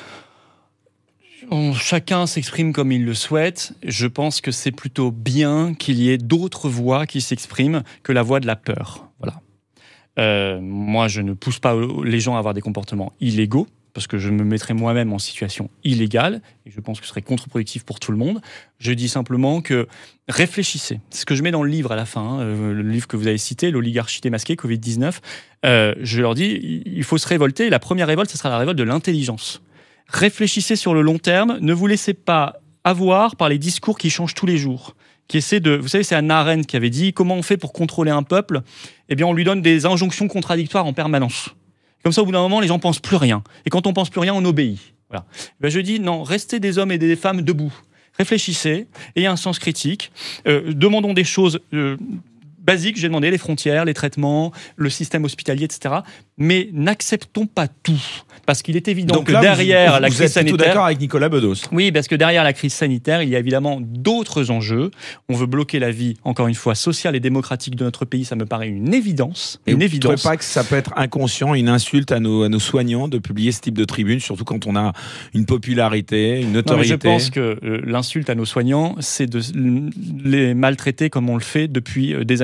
Chacun s'exprime comme il le souhaite. Je pense que c'est plutôt bien qu'il y ait d'autres voix qui s'expriment que la voix de la peur. Voilà. Moi, je ne pousse pas les gens à avoir des comportements illégaux, parce que je me mettrais moi-même en situation illégale, et je pense que ce serait contre-productif pour tout le monde. Je dis simplement que réfléchissez. C'est ce que je mets dans le livre à la fin, le livre que vous avez cité, l'oligarchie démasquée, Covid-19. Je leur dis, il faut se révolter. La première révolte, ce sera la révolte de l'intelligence. Réfléchissez sur le long terme. Ne vous laissez pas avoir par les discours qui changent tous les jours. Qui essaie vous savez, c'est Hannah Arendt qui avait dit comment on fait pour contrôler un peuple ? Eh bien, on lui donne des injonctions contradictoires en permanence. Comme ça, au bout d'un moment, les gens pensent plus rien. Et quand on pense plus rien, on obéit. Voilà. Ben, je dis non, restez des hommes et des femmes debout. Réfléchissez, ayez un sens critique. Demandons des choses basiques. J'ai demandé les frontières, les traitements, le système hospitalier, etc. Mais n'acceptons pas tout. Parce qu'il est évident que derrière la crise sanitaire... Vous êtes plutôt d'accord avec Nicolas Bedos ? Oui, parce que derrière la crise sanitaire, il y a évidemment d'autres enjeux. On veut bloquer la vie, encore une fois, sociale et démocratique de notre pays. Ça me paraît une évidence. Et vous ne trouvez pas que ça peut être inconscient, une insulte à nos soignants de publier ce type de tribune, surtout quand on a une popularité, une autorité ? Non, je pense que l'insulte à nos soignants, c'est de les maltraiter comme on le fait depuis des années.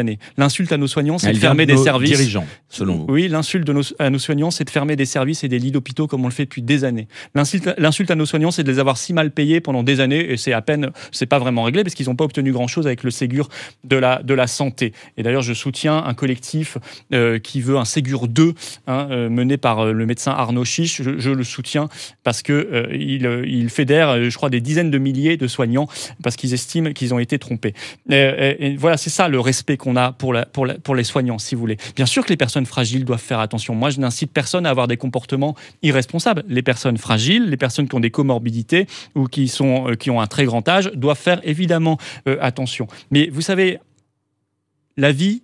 années. L'insulte à nos soignants, c'est de fermer des services. Dirigeants, selon vous. Oui, l'insulte à nos soignants, c'est de fermer des services et des lits d'hôpitaux comme on le fait depuis des années. L'insulte à nos soignants, c'est de les avoir si mal payés pendant des années et c'est pas vraiment réglé parce qu'ils n'ont pas obtenu grand-chose avec le Ségur de la santé. Et d'ailleurs, je soutiens un collectif qui veut un Ségur 2, mené par le médecin Arnaud Chiche. Je le soutiens parce que il fédère, je crois, des dizaines de milliers de soignants parce qu'ils estiment qu'ils ont été trompés. Et voilà, c'est ça le respect qu'on a pour les soignants, si vous voulez. Bien sûr que les personnes fragiles doivent faire attention. Moi, je n'incite personne à avoir des comportements irresponsables. Les personnes fragiles, les personnes qui ont des comorbidités ou qui ont un très grand âge doivent faire évidemment attention. Mais vous savez, la vie,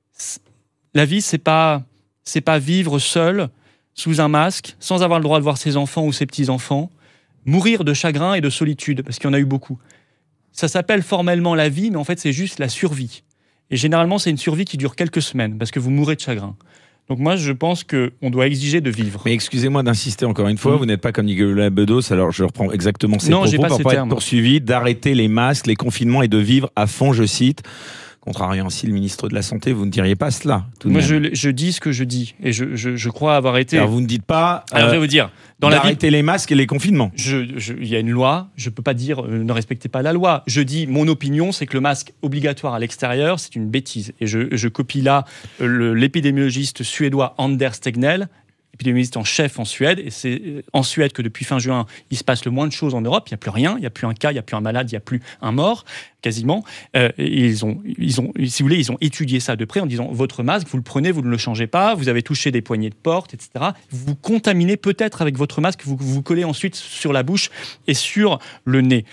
c'est pas vivre seul sous un masque, sans avoir le droit de voir ses enfants ou ses petits-enfants, mourir de chagrin et de solitude, parce qu'il y en a eu beaucoup. Ça s'appelle formellement la vie, mais en fait, c'est juste la survie. Et généralement, c'est une survie qui dure quelques semaines, parce que vous mourrez de chagrin. Donc moi, je pense qu'on doit exiger de vivre. Mais excusez-moi d'insister encore une fois, vous n'êtes pas comme Nicolas Bedos, alors je reprends exactement ces propos pour pas être poursuivi, d'arrêter les masques, les confinements et de vivre à fond, je cite. Contrariant ainsi le ministre de la Santé, vous ne diriez pas cela. Moi, je dis ce que je dis. Et je crois avoir été... Alors, vous ne dites pas... Alors, je vais vous dire... D'arrêter les masques et les confinements. Il y a une loi, je ne peux pas dire ne respectez pas la loi. Je dis, mon opinion, c'est que le masque obligatoire à l'extérieur, c'est une bêtise. Et je copie là l'épidémiologiste suédois Anders Tegnell, épidémiologiste en chef en Suède, et c'est en Suède que depuis fin juin, il se passe le moins de choses en Europe. Il n'y a plus rien, il n'y a plus un cas, il n'y a plus un malade, il n'y a plus un mort, quasiment. Ils ont, si vous voulez, ils ont étudié ça de près en disant votre masque, vous le prenez, vous ne le changez pas, vous avez touché des poignées de porte, etc. Vous vous contaminez peut-être avec votre masque, vous vous collez ensuite sur la bouche et sur le nez.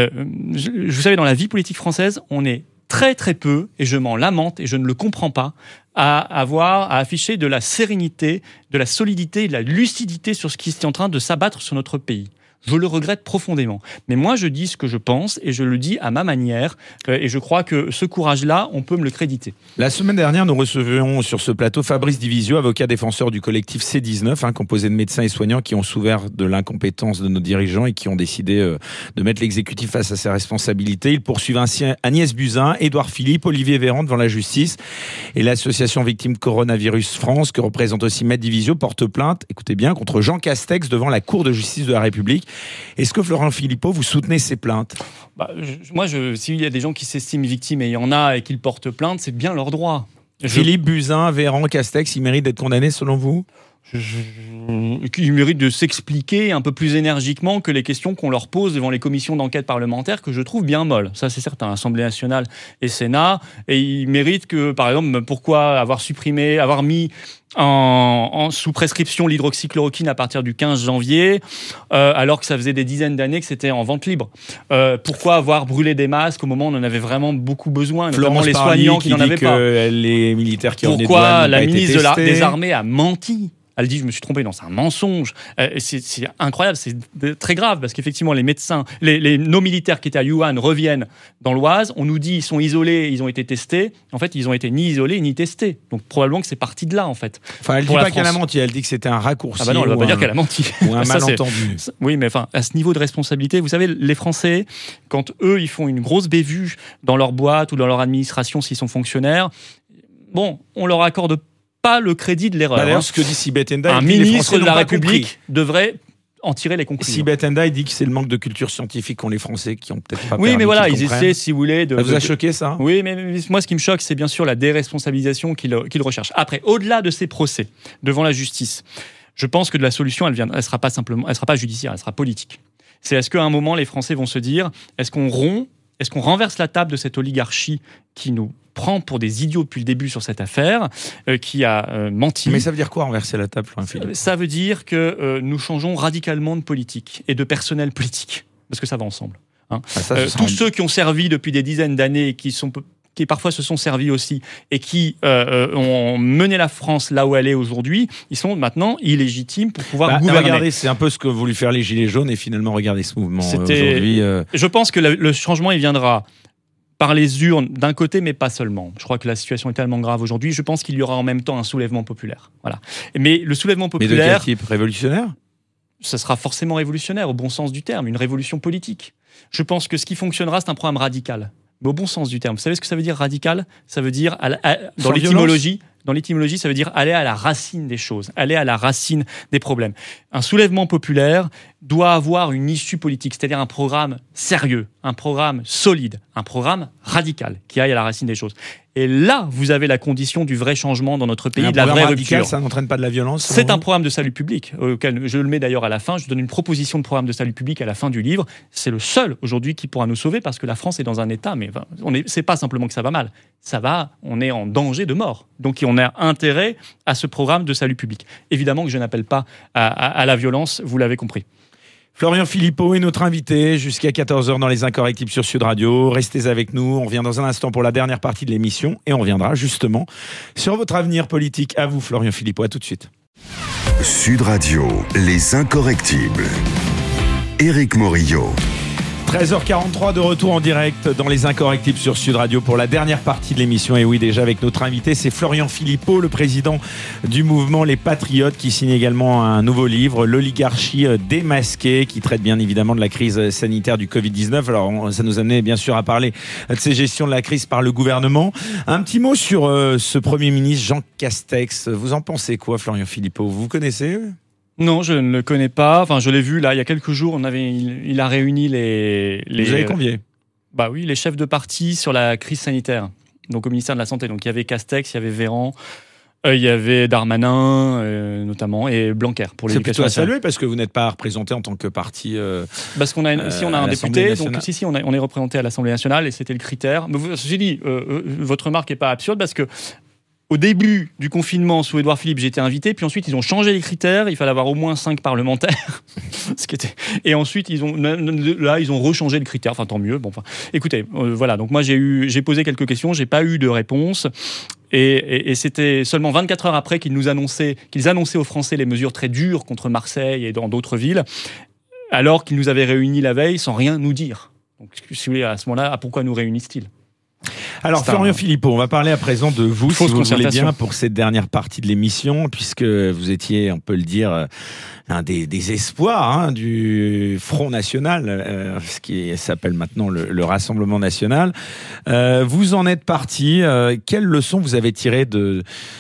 Vous savez, dans la vie politique française, on est très très peu, et je m'en lamente et je ne le comprends pas, à afficher de la sérénité, de la solidité, de la lucidité sur ce qui est en train de s'abattre sur notre pays. Je le regrette profondément. Mais moi, je dis ce que je pense et je le dis à ma manière. Et je crois que ce courage-là, on peut me le créditer. La semaine dernière, nous recevions sur ce plateau Fabrice Divisio, avocat défenseur du collectif C19, composé de médecins et soignants qui ont souffert de l'incompétence de nos dirigeants et qui ont décidé de mettre l'exécutif face à ses responsabilités. Ils poursuivent ainsi Agnès Buzyn, Édouard Philippe, Olivier Véran devant la justice. Et l'association Victimes Coronavirus France, que représente aussi Maître Divisio, porte plainte, écoutez bien, contre Jean Castex devant la Cour de justice de la République. Est-ce que Florent Philippot, vous soutenez ces plaintes ? Moi, s'il y a des gens qui s'estiment victimes, et il y en a, et qui portent plainte, c'est bien leur droit. Philippe, Buzyn, Véran, Castex, ils méritent d'être condamnés selon vous ? Ils méritent de s'expliquer un peu plus énergiquement que les questions qu'on leur pose devant les commissions d'enquête parlementaires, que je trouve bien molles. Ça, c'est certain, Assemblée nationale et Sénat. Et ils méritent que, par exemple, pourquoi avoir mis sous prescription l'hydroxychloroquine à partir du 15 janvier, alors que ça faisait des dizaines d'années que c'était en vente libre. Pourquoi avoir brûlé des masques au moment où on en avait vraiment beaucoup besoin, notamment les soignants qui n'en avaient pas. Les militaires qui Pourquoi la ministre des Armées a menti ? Elle dit, je me suis trompé, non, c'est un mensonge. C'est incroyable, c'est très grave, parce qu'effectivement, les médecins, nos militaires qui étaient à Wuhan reviennent dans l'Oise. On nous dit, ils sont isolés, ils ont été testés. En fait, ils ont été ni isolés, ni testés. Donc, probablement que c'est parti de là, en fait. Enfin, elle ne dit pas qu'elle a menti, elle dit que c'était un raccourci. Ah bah non, elle ne va pas dire qu'elle a menti. Ou un malentendu. Oui, mais enfin, à ce niveau de responsabilité, vous savez, les Français, quand eux, ils font une grosse bévue dans leur boîte ou dans leur administration, s'ils sont fonctionnaires, bon, on leur accorde pas le crédit de l'erreur. D'ailleurs, ce que dit Sibeth Ndiaye, un ministre de la République devrait en tirer les conclusions. Sibeth Ndiaye dit que c'est le manque de culture scientifique qu'ont les Français qui ont peut-être pas. Oui, mais voilà, ils essaient, si vous voulez, Ça vous a choqué, ça ? Oui, mais moi, ce qui me choque, c'est bien sûr la déresponsabilisation qu'ils recherchent. Après, au-delà de ces procès devant la justice, je pense que de la solution, elle sera pas judiciaire, elle sera politique. C'est est-ce qu'à un moment, les Français vont se dire, est-ce qu'on renverse la table de cette oligarchie qui nous prend pour des idiots depuis le début sur cette affaire, qui a menti. Mais ça veut dire quoi, renverser la table, Philippe ? Ça veut dire que nous changeons radicalement de politique et de personnel politique, parce que ça va ensemble. Tous ceux qui ont servi depuis des dizaines d'années, qui parfois se sont servis aussi, et qui ont mené la France là où elle est aujourd'hui, ils sont maintenant illégitimes pour pouvoir gouverner. Regardez, c'est un peu ce que voulu faire les Gilets jaunes, et finalement, regardez ce mouvement aujourd'hui. Je pense que le changement, il viendra par les urnes d'un côté, mais pas seulement. Je crois que la situation est tellement grave aujourd'hui, je pense qu'il y aura en même temps un soulèvement populaire. Voilà. Mais le soulèvement populaire... Mais de quel type ? Révolutionnaire ? Ça sera forcément révolutionnaire, au bon sens du terme, une révolution politique. Je pense que ce qui fonctionnera, c'est un programme radical. mais au bon sens du terme. Vous savez ce que ça veut dire radical ? Ça veut dire, Sans violence ? Dans l'étymologie, ça veut dire aller à la racine des choses, aller à la racine des problèmes. Un soulèvement populaire doit avoir une issue politique, c'est-à-dire un programme sérieux, un programme solide, un programme radical qui aille à la racine des choses. Et là, vous avez la condition du vrai changement dans notre pays, de la vraie radical, rupture. Ça n'entraîne pas de la violence. C'est un programme de salut public, auquel je le mets d'ailleurs à la fin. Je donne une proposition de programme de salut public à la fin du livre. C'est le seul aujourd'hui qui pourra nous sauver parce que la France est dans un état, mais c'est pas simplement que ça va mal. Ça va, on est en danger de mort. Donc on a intérêt à ce programme de salut public. Évidemment que je n'appelle pas à la violence, vous l'avez compris. Florian Philippot est notre invité jusqu'à 14h dans Les Incorrectibles sur Sud Radio. Restez avec nous, on revient dans un instant pour la dernière partie de l'émission et on reviendra justement sur votre avenir politique. À vous Florian Philippot, à tout de suite. Sud Radio, Les Incorrectibles. Éric Morillo. 13h43 de retour en direct dans Les Incorrectibles sur Sud Radio pour la dernière partie de l'émission. Et oui, déjà avec notre invité, c'est Florian Philippot, le président du mouvement Les Patriotes, qui signe également un nouveau livre, L'oligarchie démasquée, qui traite bien évidemment de la crise sanitaire du Covid-19. Alors, ça nous amenait bien sûr à parler de ces gestions de la crise par le gouvernement. Un petit mot sur ce Premier ministre, Jean Castex. Vous en pensez quoi, Florian Philippot ? Vous connaissez ? Non, je ne le connais pas. Enfin, je l'ai vu là il y a quelques jours. Il a réuni les. Vous avez convié ? Bah oui, les chefs de parti sur la crise sanitaire. Donc au ministère de la Santé. Donc il y avait Castex, il y avait Véran, il y avait Darmanin notamment et Blanquer pour l'éducation nationale. C'est plutôt à saluer parce que vous n'êtes pas représenté en tant que parti. Parce qu'on a ici on a un député. Donc ici on est représenté à l'Assemblée nationale et c'était le critère. Mais j'ai dit votre remarque n'est pas absurde parce que. Au début du confinement, sous Édouard Philippe, j'étais invité, puis ensuite ils ont changé les critères, il fallait avoir au moins 5 parlementaires, et ensuite ils ont rechangé le critère, enfin tant mieux. Bon, enfin, écoutez, voilà, donc moi j'ai posé quelques questions, j'ai pas eu de réponse, et c'était seulement 24 heures après qu'ils annonçaient aux Français les mesures très dures contre Marseille et dans d'autres villes, alors qu'ils nous avaient réunis la veille sans rien nous dire. Donc si vous voulez, à ce moment-là, pourquoi nous réunissent-ils ? Alors Florian Philippot, on va parler à présent de vous, si vous voulez bien, pour cette dernière partie de l'émission, puisque vous étiez, on peut le dire, un des espoirs du Front National, ce qui s'appelle maintenant le Rassemblement National. Vous en êtes parti. Quelles leçons vous avez tirées de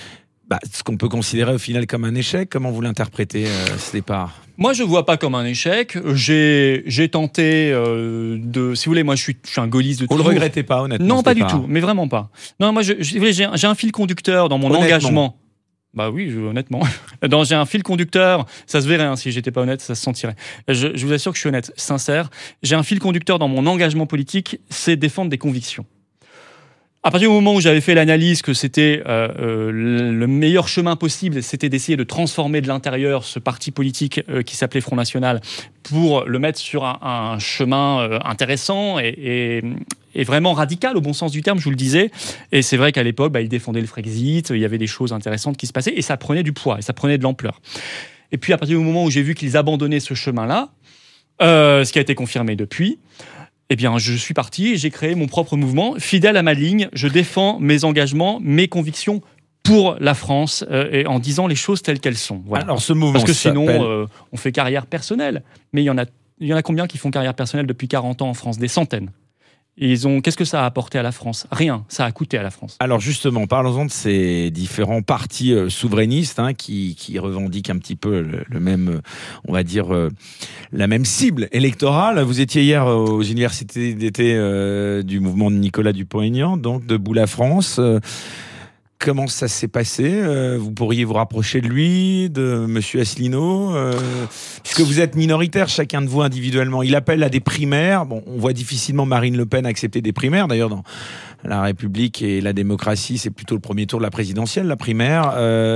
ce qu'on peut considérer au final comme un échec? Comment vous l'interprétez, ce départ? Moi, je ne vois pas comme un échec. J'ai tenté si vous voulez, moi, je suis un gaulliste de toujours. Vous ne le regrettez pas, honnêtement? Non, pas du tout, mais vraiment pas. Non, moi, j'ai un fil conducteur dans mon engagement. Bah oui, honnêtement. J'ai un fil conducteur, ça se verrait, si j'étais pas honnête, ça se sentirait. Je vous assure que je suis honnête, sincère. J'ai un fil conducteur dans mon engagement politique, c'est défendre des convictions. À partir du moment où j'avais fait l'analyse que c'était le meilleur chemin possible, c'était d'essayer de transformer de l'intérieur ce parti politique qui s'appelait Front National pour le mettre sur un chemin intéressant et vraiment radical au bon sens du terme, je vous le disais. Et c'est vrai qu'à l'époque, il défendait le Frexit, il y avait des choses intéressantes qui se passaient et ça prenait du poids, et ça prenait de l'ampleur. Et puis à partir du moment où j'ai vu qu'ils abandonnaient ce chemin-là, ce qui a été confirmé depuis, eh bien, je suis parti et j'ai créé mon propre mouvement. Fidèle à ma ligne, je défends mes engagements, mes convictions pour la France et en disant les choses telles qu'elles sont. Voilà. Alors, ce mouvement parce que sinon, on fait carrière personnelle. Mais il y en a combien qui font carrière personnelle depuis 40 ans en France? Des centaines. Et qu'est-ce que ça a apporté à la France? Rien, ça a coûté à la France. Alors justement, parlons-en de ces différents partis souverainistes qui revendiquent un petit peu le même, on va dire, la même cible électorale. Vous étiez hier aux universités d'été du mouvement de Nicolas Dupont-Aignan, donc Debout la France. Comment ça s'est passé? Vous pourriez vous rapprocher de lui, de Monsieur Asselineau, puisque vous êtes minoritaire, chacun de vous individuellement. Il appelle à des primaires. Bon, on voit difficilement Marine Le Pen accepter des primaires. D'ailleurs, dans la République et la démocratie, c'est plutôt le premier tour de la présidentielle, la primaire.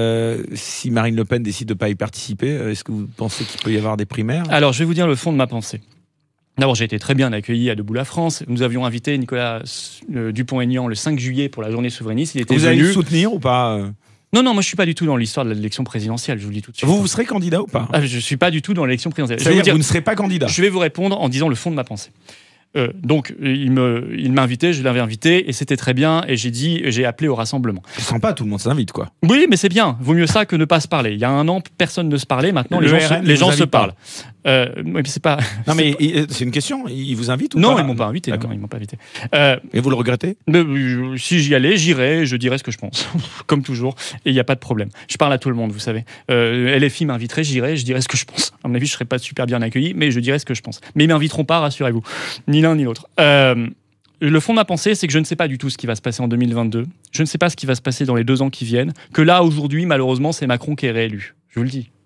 Si Marine Le Pen décide de ne pas y participer, est-ce que vous pensez qu'il peut y avoir des primaires? Alors, je vais vous dire le fond de ma pensée. D'abord, j'ai été très bien accueilli à Debout la France. Nous avions invité Nicolas Dupont-Aignan le 5 juillet pour la journée souverainiste. Il était vous allez venu. le soutenir ou pas? Non, moi je suis pas du tout dans l'histoire de l'élection présidentielle, je vous le dis tout de suite. Vous serez candidat ou pas? Je suis pas du tout dans l'élection présidentielle. C'est-à-dire que vous ne serez pas candidat? Je vais vous répondre en disant le fond de ma pensée. Donc, il m'a invité, je l'avais invité, et c'était très bien, et j'ai appelé au rassemblement. C'est sympa, tout le monde s'invite, quoi. Oui, mais c'est bien, vaut mieux ça que ne pas se parler. Il y a un an, personne ne se parlait, maintenant les gens se parlent. Mais c'est pas. Non, mais c'est une question. Ils vous invitent ou Non, pas? ils m'ont pas invité. D'accord. Non, ils m'ont pas invité. Et vous le regrettez? Si j'y allais, j'irais, je dirais ce que je pense, comme toujours, et il n'y a pas de problème. Je parle à tout le monde, vous savez. LFI m'inviterait, j'irais, je dirais ce que je pense. À mon avis, je serais pas super bien accueilli, mais je dirais ce que je pense. Mais ils m'inviteront pas, rassurez-vous, ni l'un ni l'autre. Le fond de ma pensée, c'est que je ne sais pas du tout ce qui va se passer en 2022. Je ne sais pas ce qui va se passer dans les 2 ans qui viennent. Que là, aujourd'hui, malheureusement, c'est Macron qui est réélu. Je vous le dis.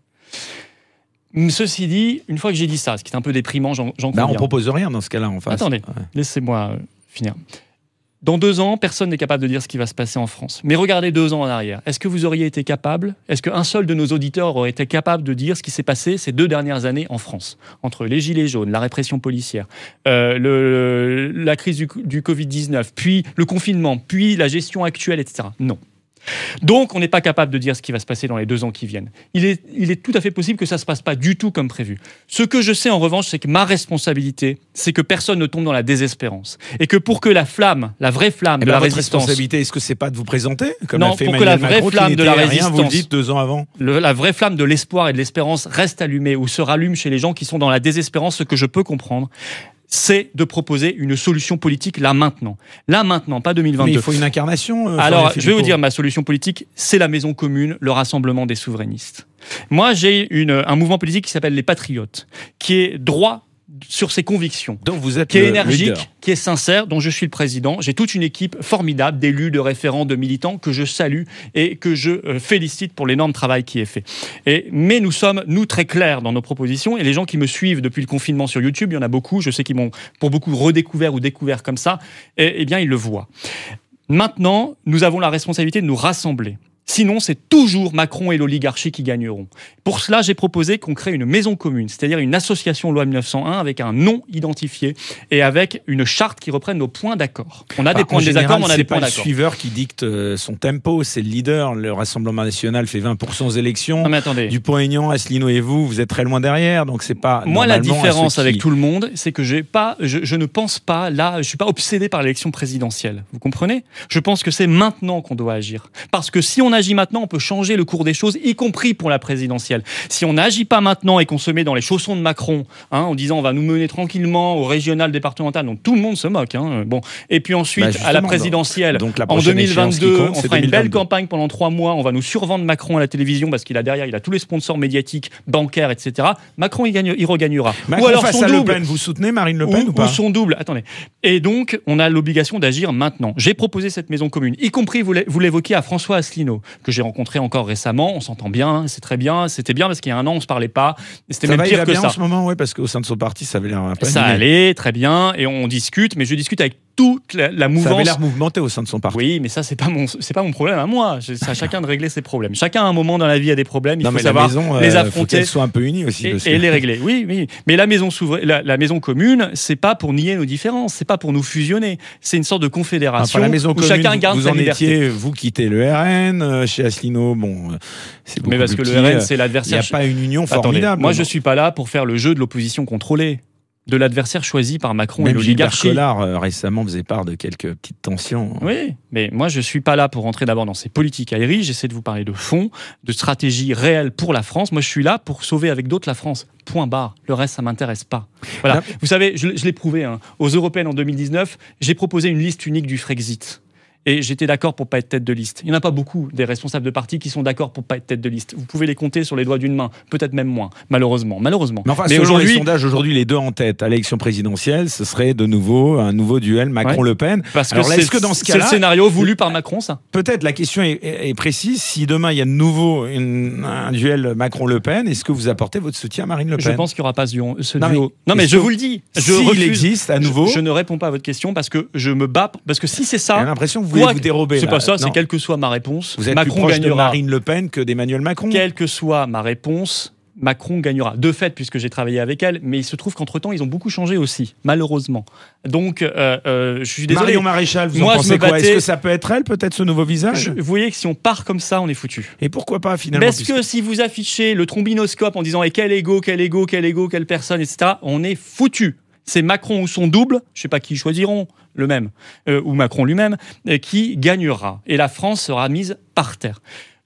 Ceci dit, une fois que j'ai dit ça, ce qui est un peu déprimant, j'en conviens. On propose rien dans ce cas-là en face. Attendez, laissez-moi finir. Dans 2 ans, personne n'est capable de dire ce qui va se passer en France. Mais regardez 2 ans en arrière. Est-ce que vous auriez été capable, est-ce qu'un seul de nos auditeurs aurait été capable de dire ce qui s'est passé ces 2 dernières années en France? Entre les gilets jaunes, la répression policière, la crise du Covid-19, puis le confinement, puis la gestion actuelle, etc. Non. Donc, on n'est pas capable de dire ce qui va se passer dans les 2 ans qui viennent. Il est tout à fait possible que ça ne se passe pas du tout comme prévu. Ce que je sais en revanche, c'est que ma responsabilité, c'est que personne ne tombe dans la désespérance. Et que pour que la flamme, la vraie flamme de la résistance... Votre responsabilité, est-ce que c'est pas de vous présenter comme non, l'a fait pour que la vraie Macron, flamme de la résistance... Rien, vous le dites 2 ans avant. La vraie flamme de l'espoir et de l'espérance reste allumée ou se rallume chez les gens qui sont dans la désespérance, ce que je peux comprendre. C'est de proposer une solution politique là maintenant. Là maintenant, pas 2022. Mais il faut une incarnation. Alors, je vais vous dire, ma solution politique, c'est la maison commune, le rassemblement des souverainistes. Moi, j'ai un mouvement politique qui s'appelle les Patriotes, qui est droit sur ses convictions, donc vous êtes qui est énergique, leader, qui est sincère, dont je suis le président. J'ai toute une équipe formidable d'élus, de référents, de militants que je salue et que je félicite pour l'énorme travail qui est fait. Mais nous sommes, nous, très clairs dans nos propositions, et les gens qui me suivent depuis le confinement sur YouTube, il y en a beaucoup, je sais qu'ils m'ont pour beaucoup redécouvert ou découvert comme ça, eh bien ils le voient. Maintenant, nous avons la responsabilité de nous rassembler. Sinon, c'est toujours Macron et l'oligarchie qui gagneront. Pour cela, j'ai proposé qu'on crée une maison commune, c'est-à-dire une association loi 1901 avec un nom identifié et avec une charte qui reprenne nos points d'accord. On a des points de désaccord, mais on a des points d'accord. C'est pas le suiveur qui dicte son tempo, c'est le leader. Le Rassemblement national fait 20% aux élections. Non, mais attendez. Dupont-Aignan, Asselineau et vous êtes très loin derrière, donc c'est pas. Moi, la différence avec tout le monde, c'est que je ne pense pas là, je suis pas obsédé par l'élection présidentielle. Vous comprenez ? Je pense que c'est maintenant qu'on doit agir, parce que si on agit maintenant, on peut changer le cours des choses, y compris pour la présidentielle. Si on n'agit pas maintenant et qu'on se met dans les chaussons de Macron, en disant on va nous mener tranquillement au régional, départemental, donc tout le monde se moque. Bon. Et puis ensuite, à la présidentielle, donc en 2022, on fera une belle campagne pendant 3 mois, on va nous survendre Macron à la télévision parce qu'il a derrière, il a tous les sponsors médiatiques, bancaires, etc. Macron, il regagnera. Macron, ou alors face à Le Pen, vous soutenez Marine Le Pen ou pas ? Ou son double, attendez. Et donc, on a l'obligation d'agir maintenant. J'ai proposé cette maison commune, y compris, vous l'évoquiez, à François Asselineau, que j'ai rencontré encore récemment. On s'entend bien, c'est très bien. C'était bien parce qu'il y a 1 an, on se parlait pas. C'était même pire que ça. En ce moment, ouais, parce qu'au sein de son parti, ça avait l'air un peu. Ça allait très bien et on discute, mais je discute avec toute la mouvance. Ça avait l'air mouvementé au sein de son parti. Oui, mais ça, c'est pas mon problème à moi. C'est à chacun de régler ses problèmes. Chacun, à un moment dans la vie, a des problèmes. Il faut savoir les affronter. Faut qu'elle soit un peu unie aussi. Et les régler. Oui. Mais la maison commune, c'est pas pour nier nos différences. C'est pas pour nous fusionner. C'est une sorte de confédération la maison où commune, chacun garde sa liberté. Étiez, vous quittez le RN, chez Asselineau, c'est beaucoup. Mais parce que le RN, c'est l'adversaire. Il n'y a pas une union formidable. Attendez, moi, je suis pas là pour faire le jeu de l'opposition contrôlée, de l'adversaire choisi par Macron et l'oligarchie. Gilbert Collard récemment faisait part de quelques petites tensions. Oui, mais moi je suis pas là pour rentrer d'abord dans ces politiques aériennes. J'essaie de vous parler de fond, de stratégie réelle pour la France. Moi je suis là pour sauver avec d'autres la France. Point barre. Le reste ça m'intéresse pas. Voilà. Vous savez, je l'ai prouvé. Aux Européennes en 2019, j'ai proposé une liste unique du Frexit. Et j'étais d'accord pour pas être tête de liste. Il n'y en a pas beaucoup des responsables de partis qui sont d'accord pour pas être tête de liste. Vous pouvez les compter sur les doigts d'une main, peut-être même moins, malheureusement. Mais enfin, selon les sondages aujourd'hui, les deux en tête à l'élection présidentielle, ce serait de nouveau un nouveau duel Macron-Le Pen. Parce que c'est le scénario voulu par Macron, ça. Peut-être la question est précise. Si demain il y a de nouveau un duel Macron-Le Pen, est-ce que vous apportez votre soutien à Marine Le Pen ? Je pense qu'il n'y aura pas ce duo. Non, mais je vous le dis. S'il existe à nouveau, je ne réponds pas à votre question parce que je me bats. Parce que si c'est ça, j'ai l'impression que vous voulez vous dérober. C'est pas ça, c'est quelle que soit ma réponse. Vous êtes Macron plus proche gagnera. de Marine Le Pen que d'Emmanuel Macron. Quelle que soit ma réponse, Macron gagnera. De fait, puisque j'ai travaillé avec elle, mais il se trouve qu'entre-temps, ils ont beaucoup changé aussi, malheureusement. Donc, je suis désolé. Marion Maréchal, vous en pensez quoi ? Est-ce que ça peut être elle, peut-être, ce nouveau visage ? Vous voyez que si on part comme ça, on est foutu. Et pourquoi pas, finalement ? Parce que si vous affichez le trombinoscope en disant « quel ego, quelle personne, etc. », on est foutu. C'est Macron ou son double, je ne sais pas qui choisiront, le même, ou Macron lui-même, qui gagnera. Et la France sera mise par terre.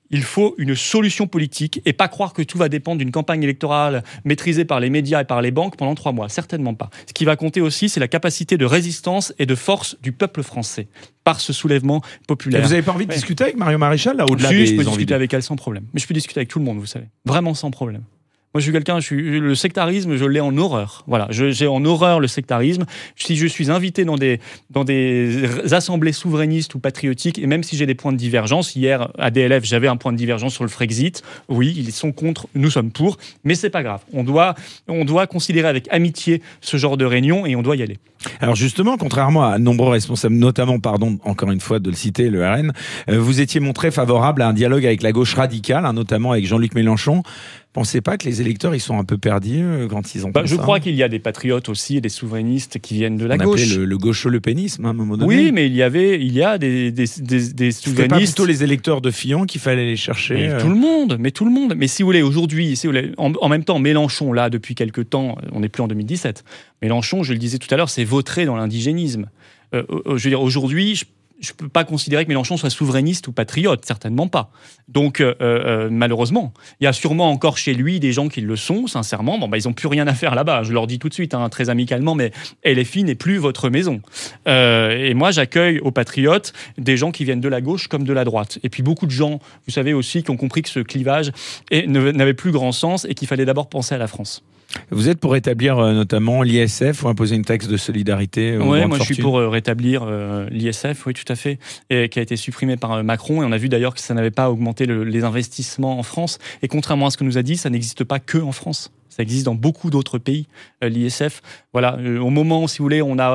Il faut une solution politique et pas croire que tout va dépendre d'une campagne électorale maîtrisée par les médias et par les banques pendant 3 mois. Certainement pas. Ce qui va compter aussi, c'est la capacité de résistance et de force du peuple français par ce soulèvement populaire. Et vous n'avez pas envie de discuter avec Marion Maréchal, là, au-delà Si, des je peux envies discuter avec elle sans problème. Mais je peux discuter avec tout le monde, vous savez. Vraiment sans problème. Moi, le sectarisme, je l'ai en horreur. Voilà, j'ai en horreur le sectarisme. Si je suis invité dans des assemblées souverainistes ou patriotiques, et même si j'ai des points de divergence, hier à DLF, j'avais un point de divergence sur le Frexit. Oui, ils sont contre, nous sommes pour, mais c'est pas grave. On doit considérer avec amitié ce genre de réunion et on doit y aller. Alors justement, contrairement à nombreux responsables, notamment, encore une fois de le citer, le RN, vous étiez montré favorable à un dialogue avec la gauche radicale, notamment avec Jean-Luc Mélenchon. Pensez pas que les électeurs ils sont un peu perdus quand ils ont Je crois qu'il y a des patriotes aussi et des souverainistes qui viennent de la gauche. On appelait le gaucho-lepénisme à un moment donné. Oui, mais il y a des souverainistes. C'était pas plutôt les électeurs de Fillon qu'il fallait les chercher. Tout le monde. Mais si vous voulez, aujourd'hui, en même temps, Mélenchon, là, depuis quelque temps, on n'est plus en 2017. Mélenchon, je le disais tout à l'heure, c'est vautré dans l'indigénisme. Je veux dire, aujourd'hui, je ne peux pas considérer que Mélenchon soit souverainiste ou patriote, certainement pas. Donc, malheureusement, il y a sûrement encore chez lui des gens qui le sont, sincèrement. Bon, ils n'ont plus rien à faire là-bas, je leur dis tout de suite, très amicalement, mais LFI n'est plus votre maison. Et moi, j'accueille aux patriotes des gens qui viennent de la gauche comme de la droite. Et puis beaucoup de gens, vous savez aussi, qui ont compris que ce clivage n'avait plus grand sens et qu'il fallait d'abord penser à la France. Vous êtes pour rétablir notamment l'ISF ou imposer une taxe de solidarité Oui, moi je suis pour rétablir l'ISF, oui, tout à fait, et qui a été supprimé par Macron. Et on a vu d'ailleurs que ça n'avait pas augmenté les investissements en France. Et contrairement à ce que nous a dit, ça n'existe pas que en France. Ça existe dans beaucoup d'autres pays, l'ISF. Voilà, au moment, si vous voulez, on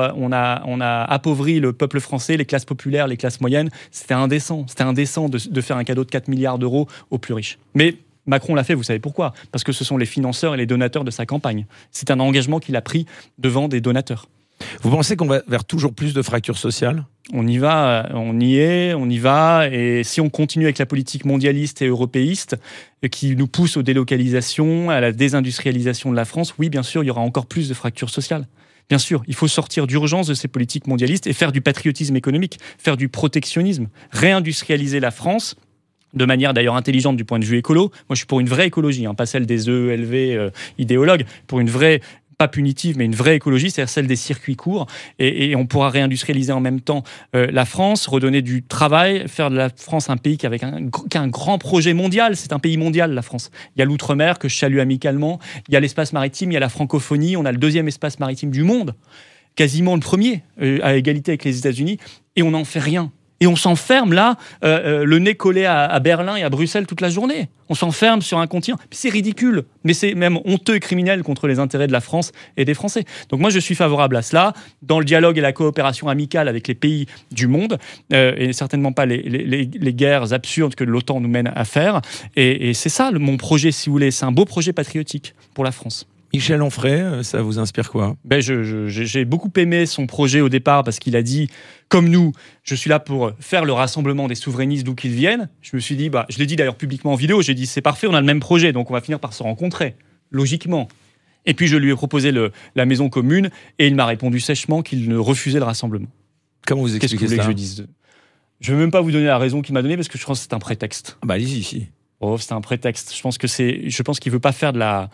a appauvri le peuple français, les classes populaires, les classes moyennes. C'était indécent. C'était indécent de faire un cadeau de 4 milliards d'euros aux plus riches. Mais Macron l'a fait, vous savez pourquoi ? Parce que ce sont les financeurs et les donateurs de sa campagne. C'est un engagement qu'il a pris devant des donateurs. Vous pensez qu'on va vers toujours plus de fractures sociales ? On y va, on y va. Et si on continue avec la politique mondialiste et européiste qui nous pousse aux délocalisations, à la désindustrialisation de la France, oui, bien sûr, il y aura encore plus de fractures sociales. Bien sûr, il faut sortir d'urgence de ces politiques mondialistes et faire du patriotisme économique, faire du protectionnisme, réindustrialiser la France, de manière d'ailleurs intelligente du point de vue écolo. Moi, je suis pour une vraie écologie, pas celle des EELV idéologues, pour une vraie, pas punitive, mais une vraie écologie, c'est-à-dire celle des circuits courts. Et on pourra réindustrialiser en même temps la France, redonner du travail, faire de la France un pays qui a un grand projet mondial. C'est un pays mondial, la France. Il y a l'outre-mer, que je salue amicalement. Il y a l'espace maritime, il y a la francophonie. On a le 2e espace maritime du monde, quasiment le premier, à égalité avec les États-Unis. Et on n'en fait rien. Et on s'enferme là, le nez collé à Berlin et à Bruxelles toute la journée. On s'enferme sur un continent. C'est ridicule, mais c'est même honteux et criminel contre les intérêts de la France et des Français. Donc moi, je suis favorable à cela, dans le dialogue et la coopération amicale avec les pays du monde, et certainement pas les guerres absurdes que l'OTAN nous mène à faire. Et c'est ça, mon projet, si vous voulez. C'est un beau projet patriotique pour la France. Michel Onfray, ça vous inspire quoi ? J'ai beaucoup aimé son projet au départ parce qu'il a dit, comme nous, je suis là pour faire le rassemblement des souverainistes d'où qu'ils viennent. Je me suis dit, je l'ai dit d'ailleurs publiquement en vidéo, j'ai dit c'est parfait, on a le même projet, donc on va finir par se rencontrer, logiquement. Et puis je lui ai proposé la maison commune et il m'a répondu sèchement qu'il ne refusait le rassemblement. Comment vous expliquez ça ? Qu'est-ce que vous voulez que je dise ? Je ne veux même pas vous donner la raison qu'il m'a donnée parce que je pense que c'est un prétexte. Allez-y, ici. Oh, c'est un prétexte. Je pense qu'il veut pas faire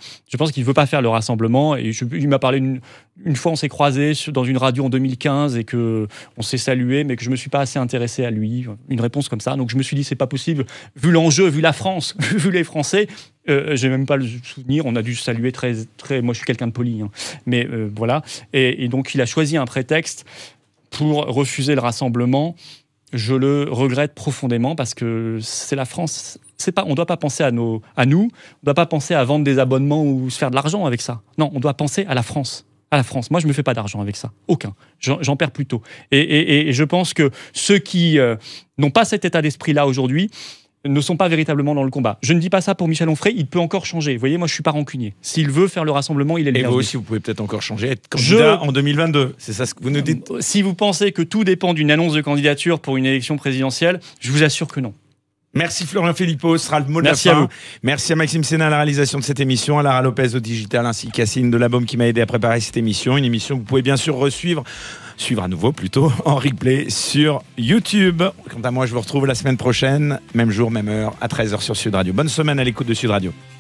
le rassemblement. Et il m'a parlé une fois, on s'est croisés dans une radio en 2015 et que on s'est salué, mais que je me suis pas assez intéressé à lui. Une réponse comme ça. Donc je me suis dit c'est pas possible. Vu l'enjeu, vu la France, vu les Français, j'ai même pas le souvenir. On a dû se saluer très, très. Moi, je suis quelqu'un de poli, mais voilà. Et donc il a choisi un prétexte pour refuser le rassemblement. Je le regrette profondément parce que c'est la France. On ne doit pas penser à nous. On ne doit pas penser à vendre des abonnements ou se faire de l'argent avec ça. Non, on doit penser à la France. À la France. Moi, je ne me fais pas d'argent avec ça. Aucun. J'en perds plutôt. Et je pense que ceux qui n'ont pas cet état d'esprit-là aujourd'hui ne sont pas véritablement dans le combat. Je ne dis pas ça pour Michel Onfray, il peut encore changer. Vous voyez, moi, je ne suis pas rancunier. S'il veut faire le rassemblement, il est le bienvenu. Et vous aussi, vous pouvez peut-être encore changer, être candidat en 2022. C'est ça ce que vous nous dites ? Si vous pensez que tout dépend d'une annonce de candidature pour une élection présidentielle, je vous assure que non. Merci Florian Philippot, ce sera le mot de la fin. Merci à vous. Merci à Maxime Sénat à la réalisation de cette émission, à Lara Lopez au digital, ainsi qu'à Céline de Labaume qui m'a aidé à préparer cette émission. Une émission que vous pouvez bien sûr suivre à nouveau plutôt, en replay sur YouTube. Quant à moi, je vous retrouve la semaine prochaine, même jour, même heure, à 13h sur Sud Radio. Bonne semaine à l'écoute de Sud Radio.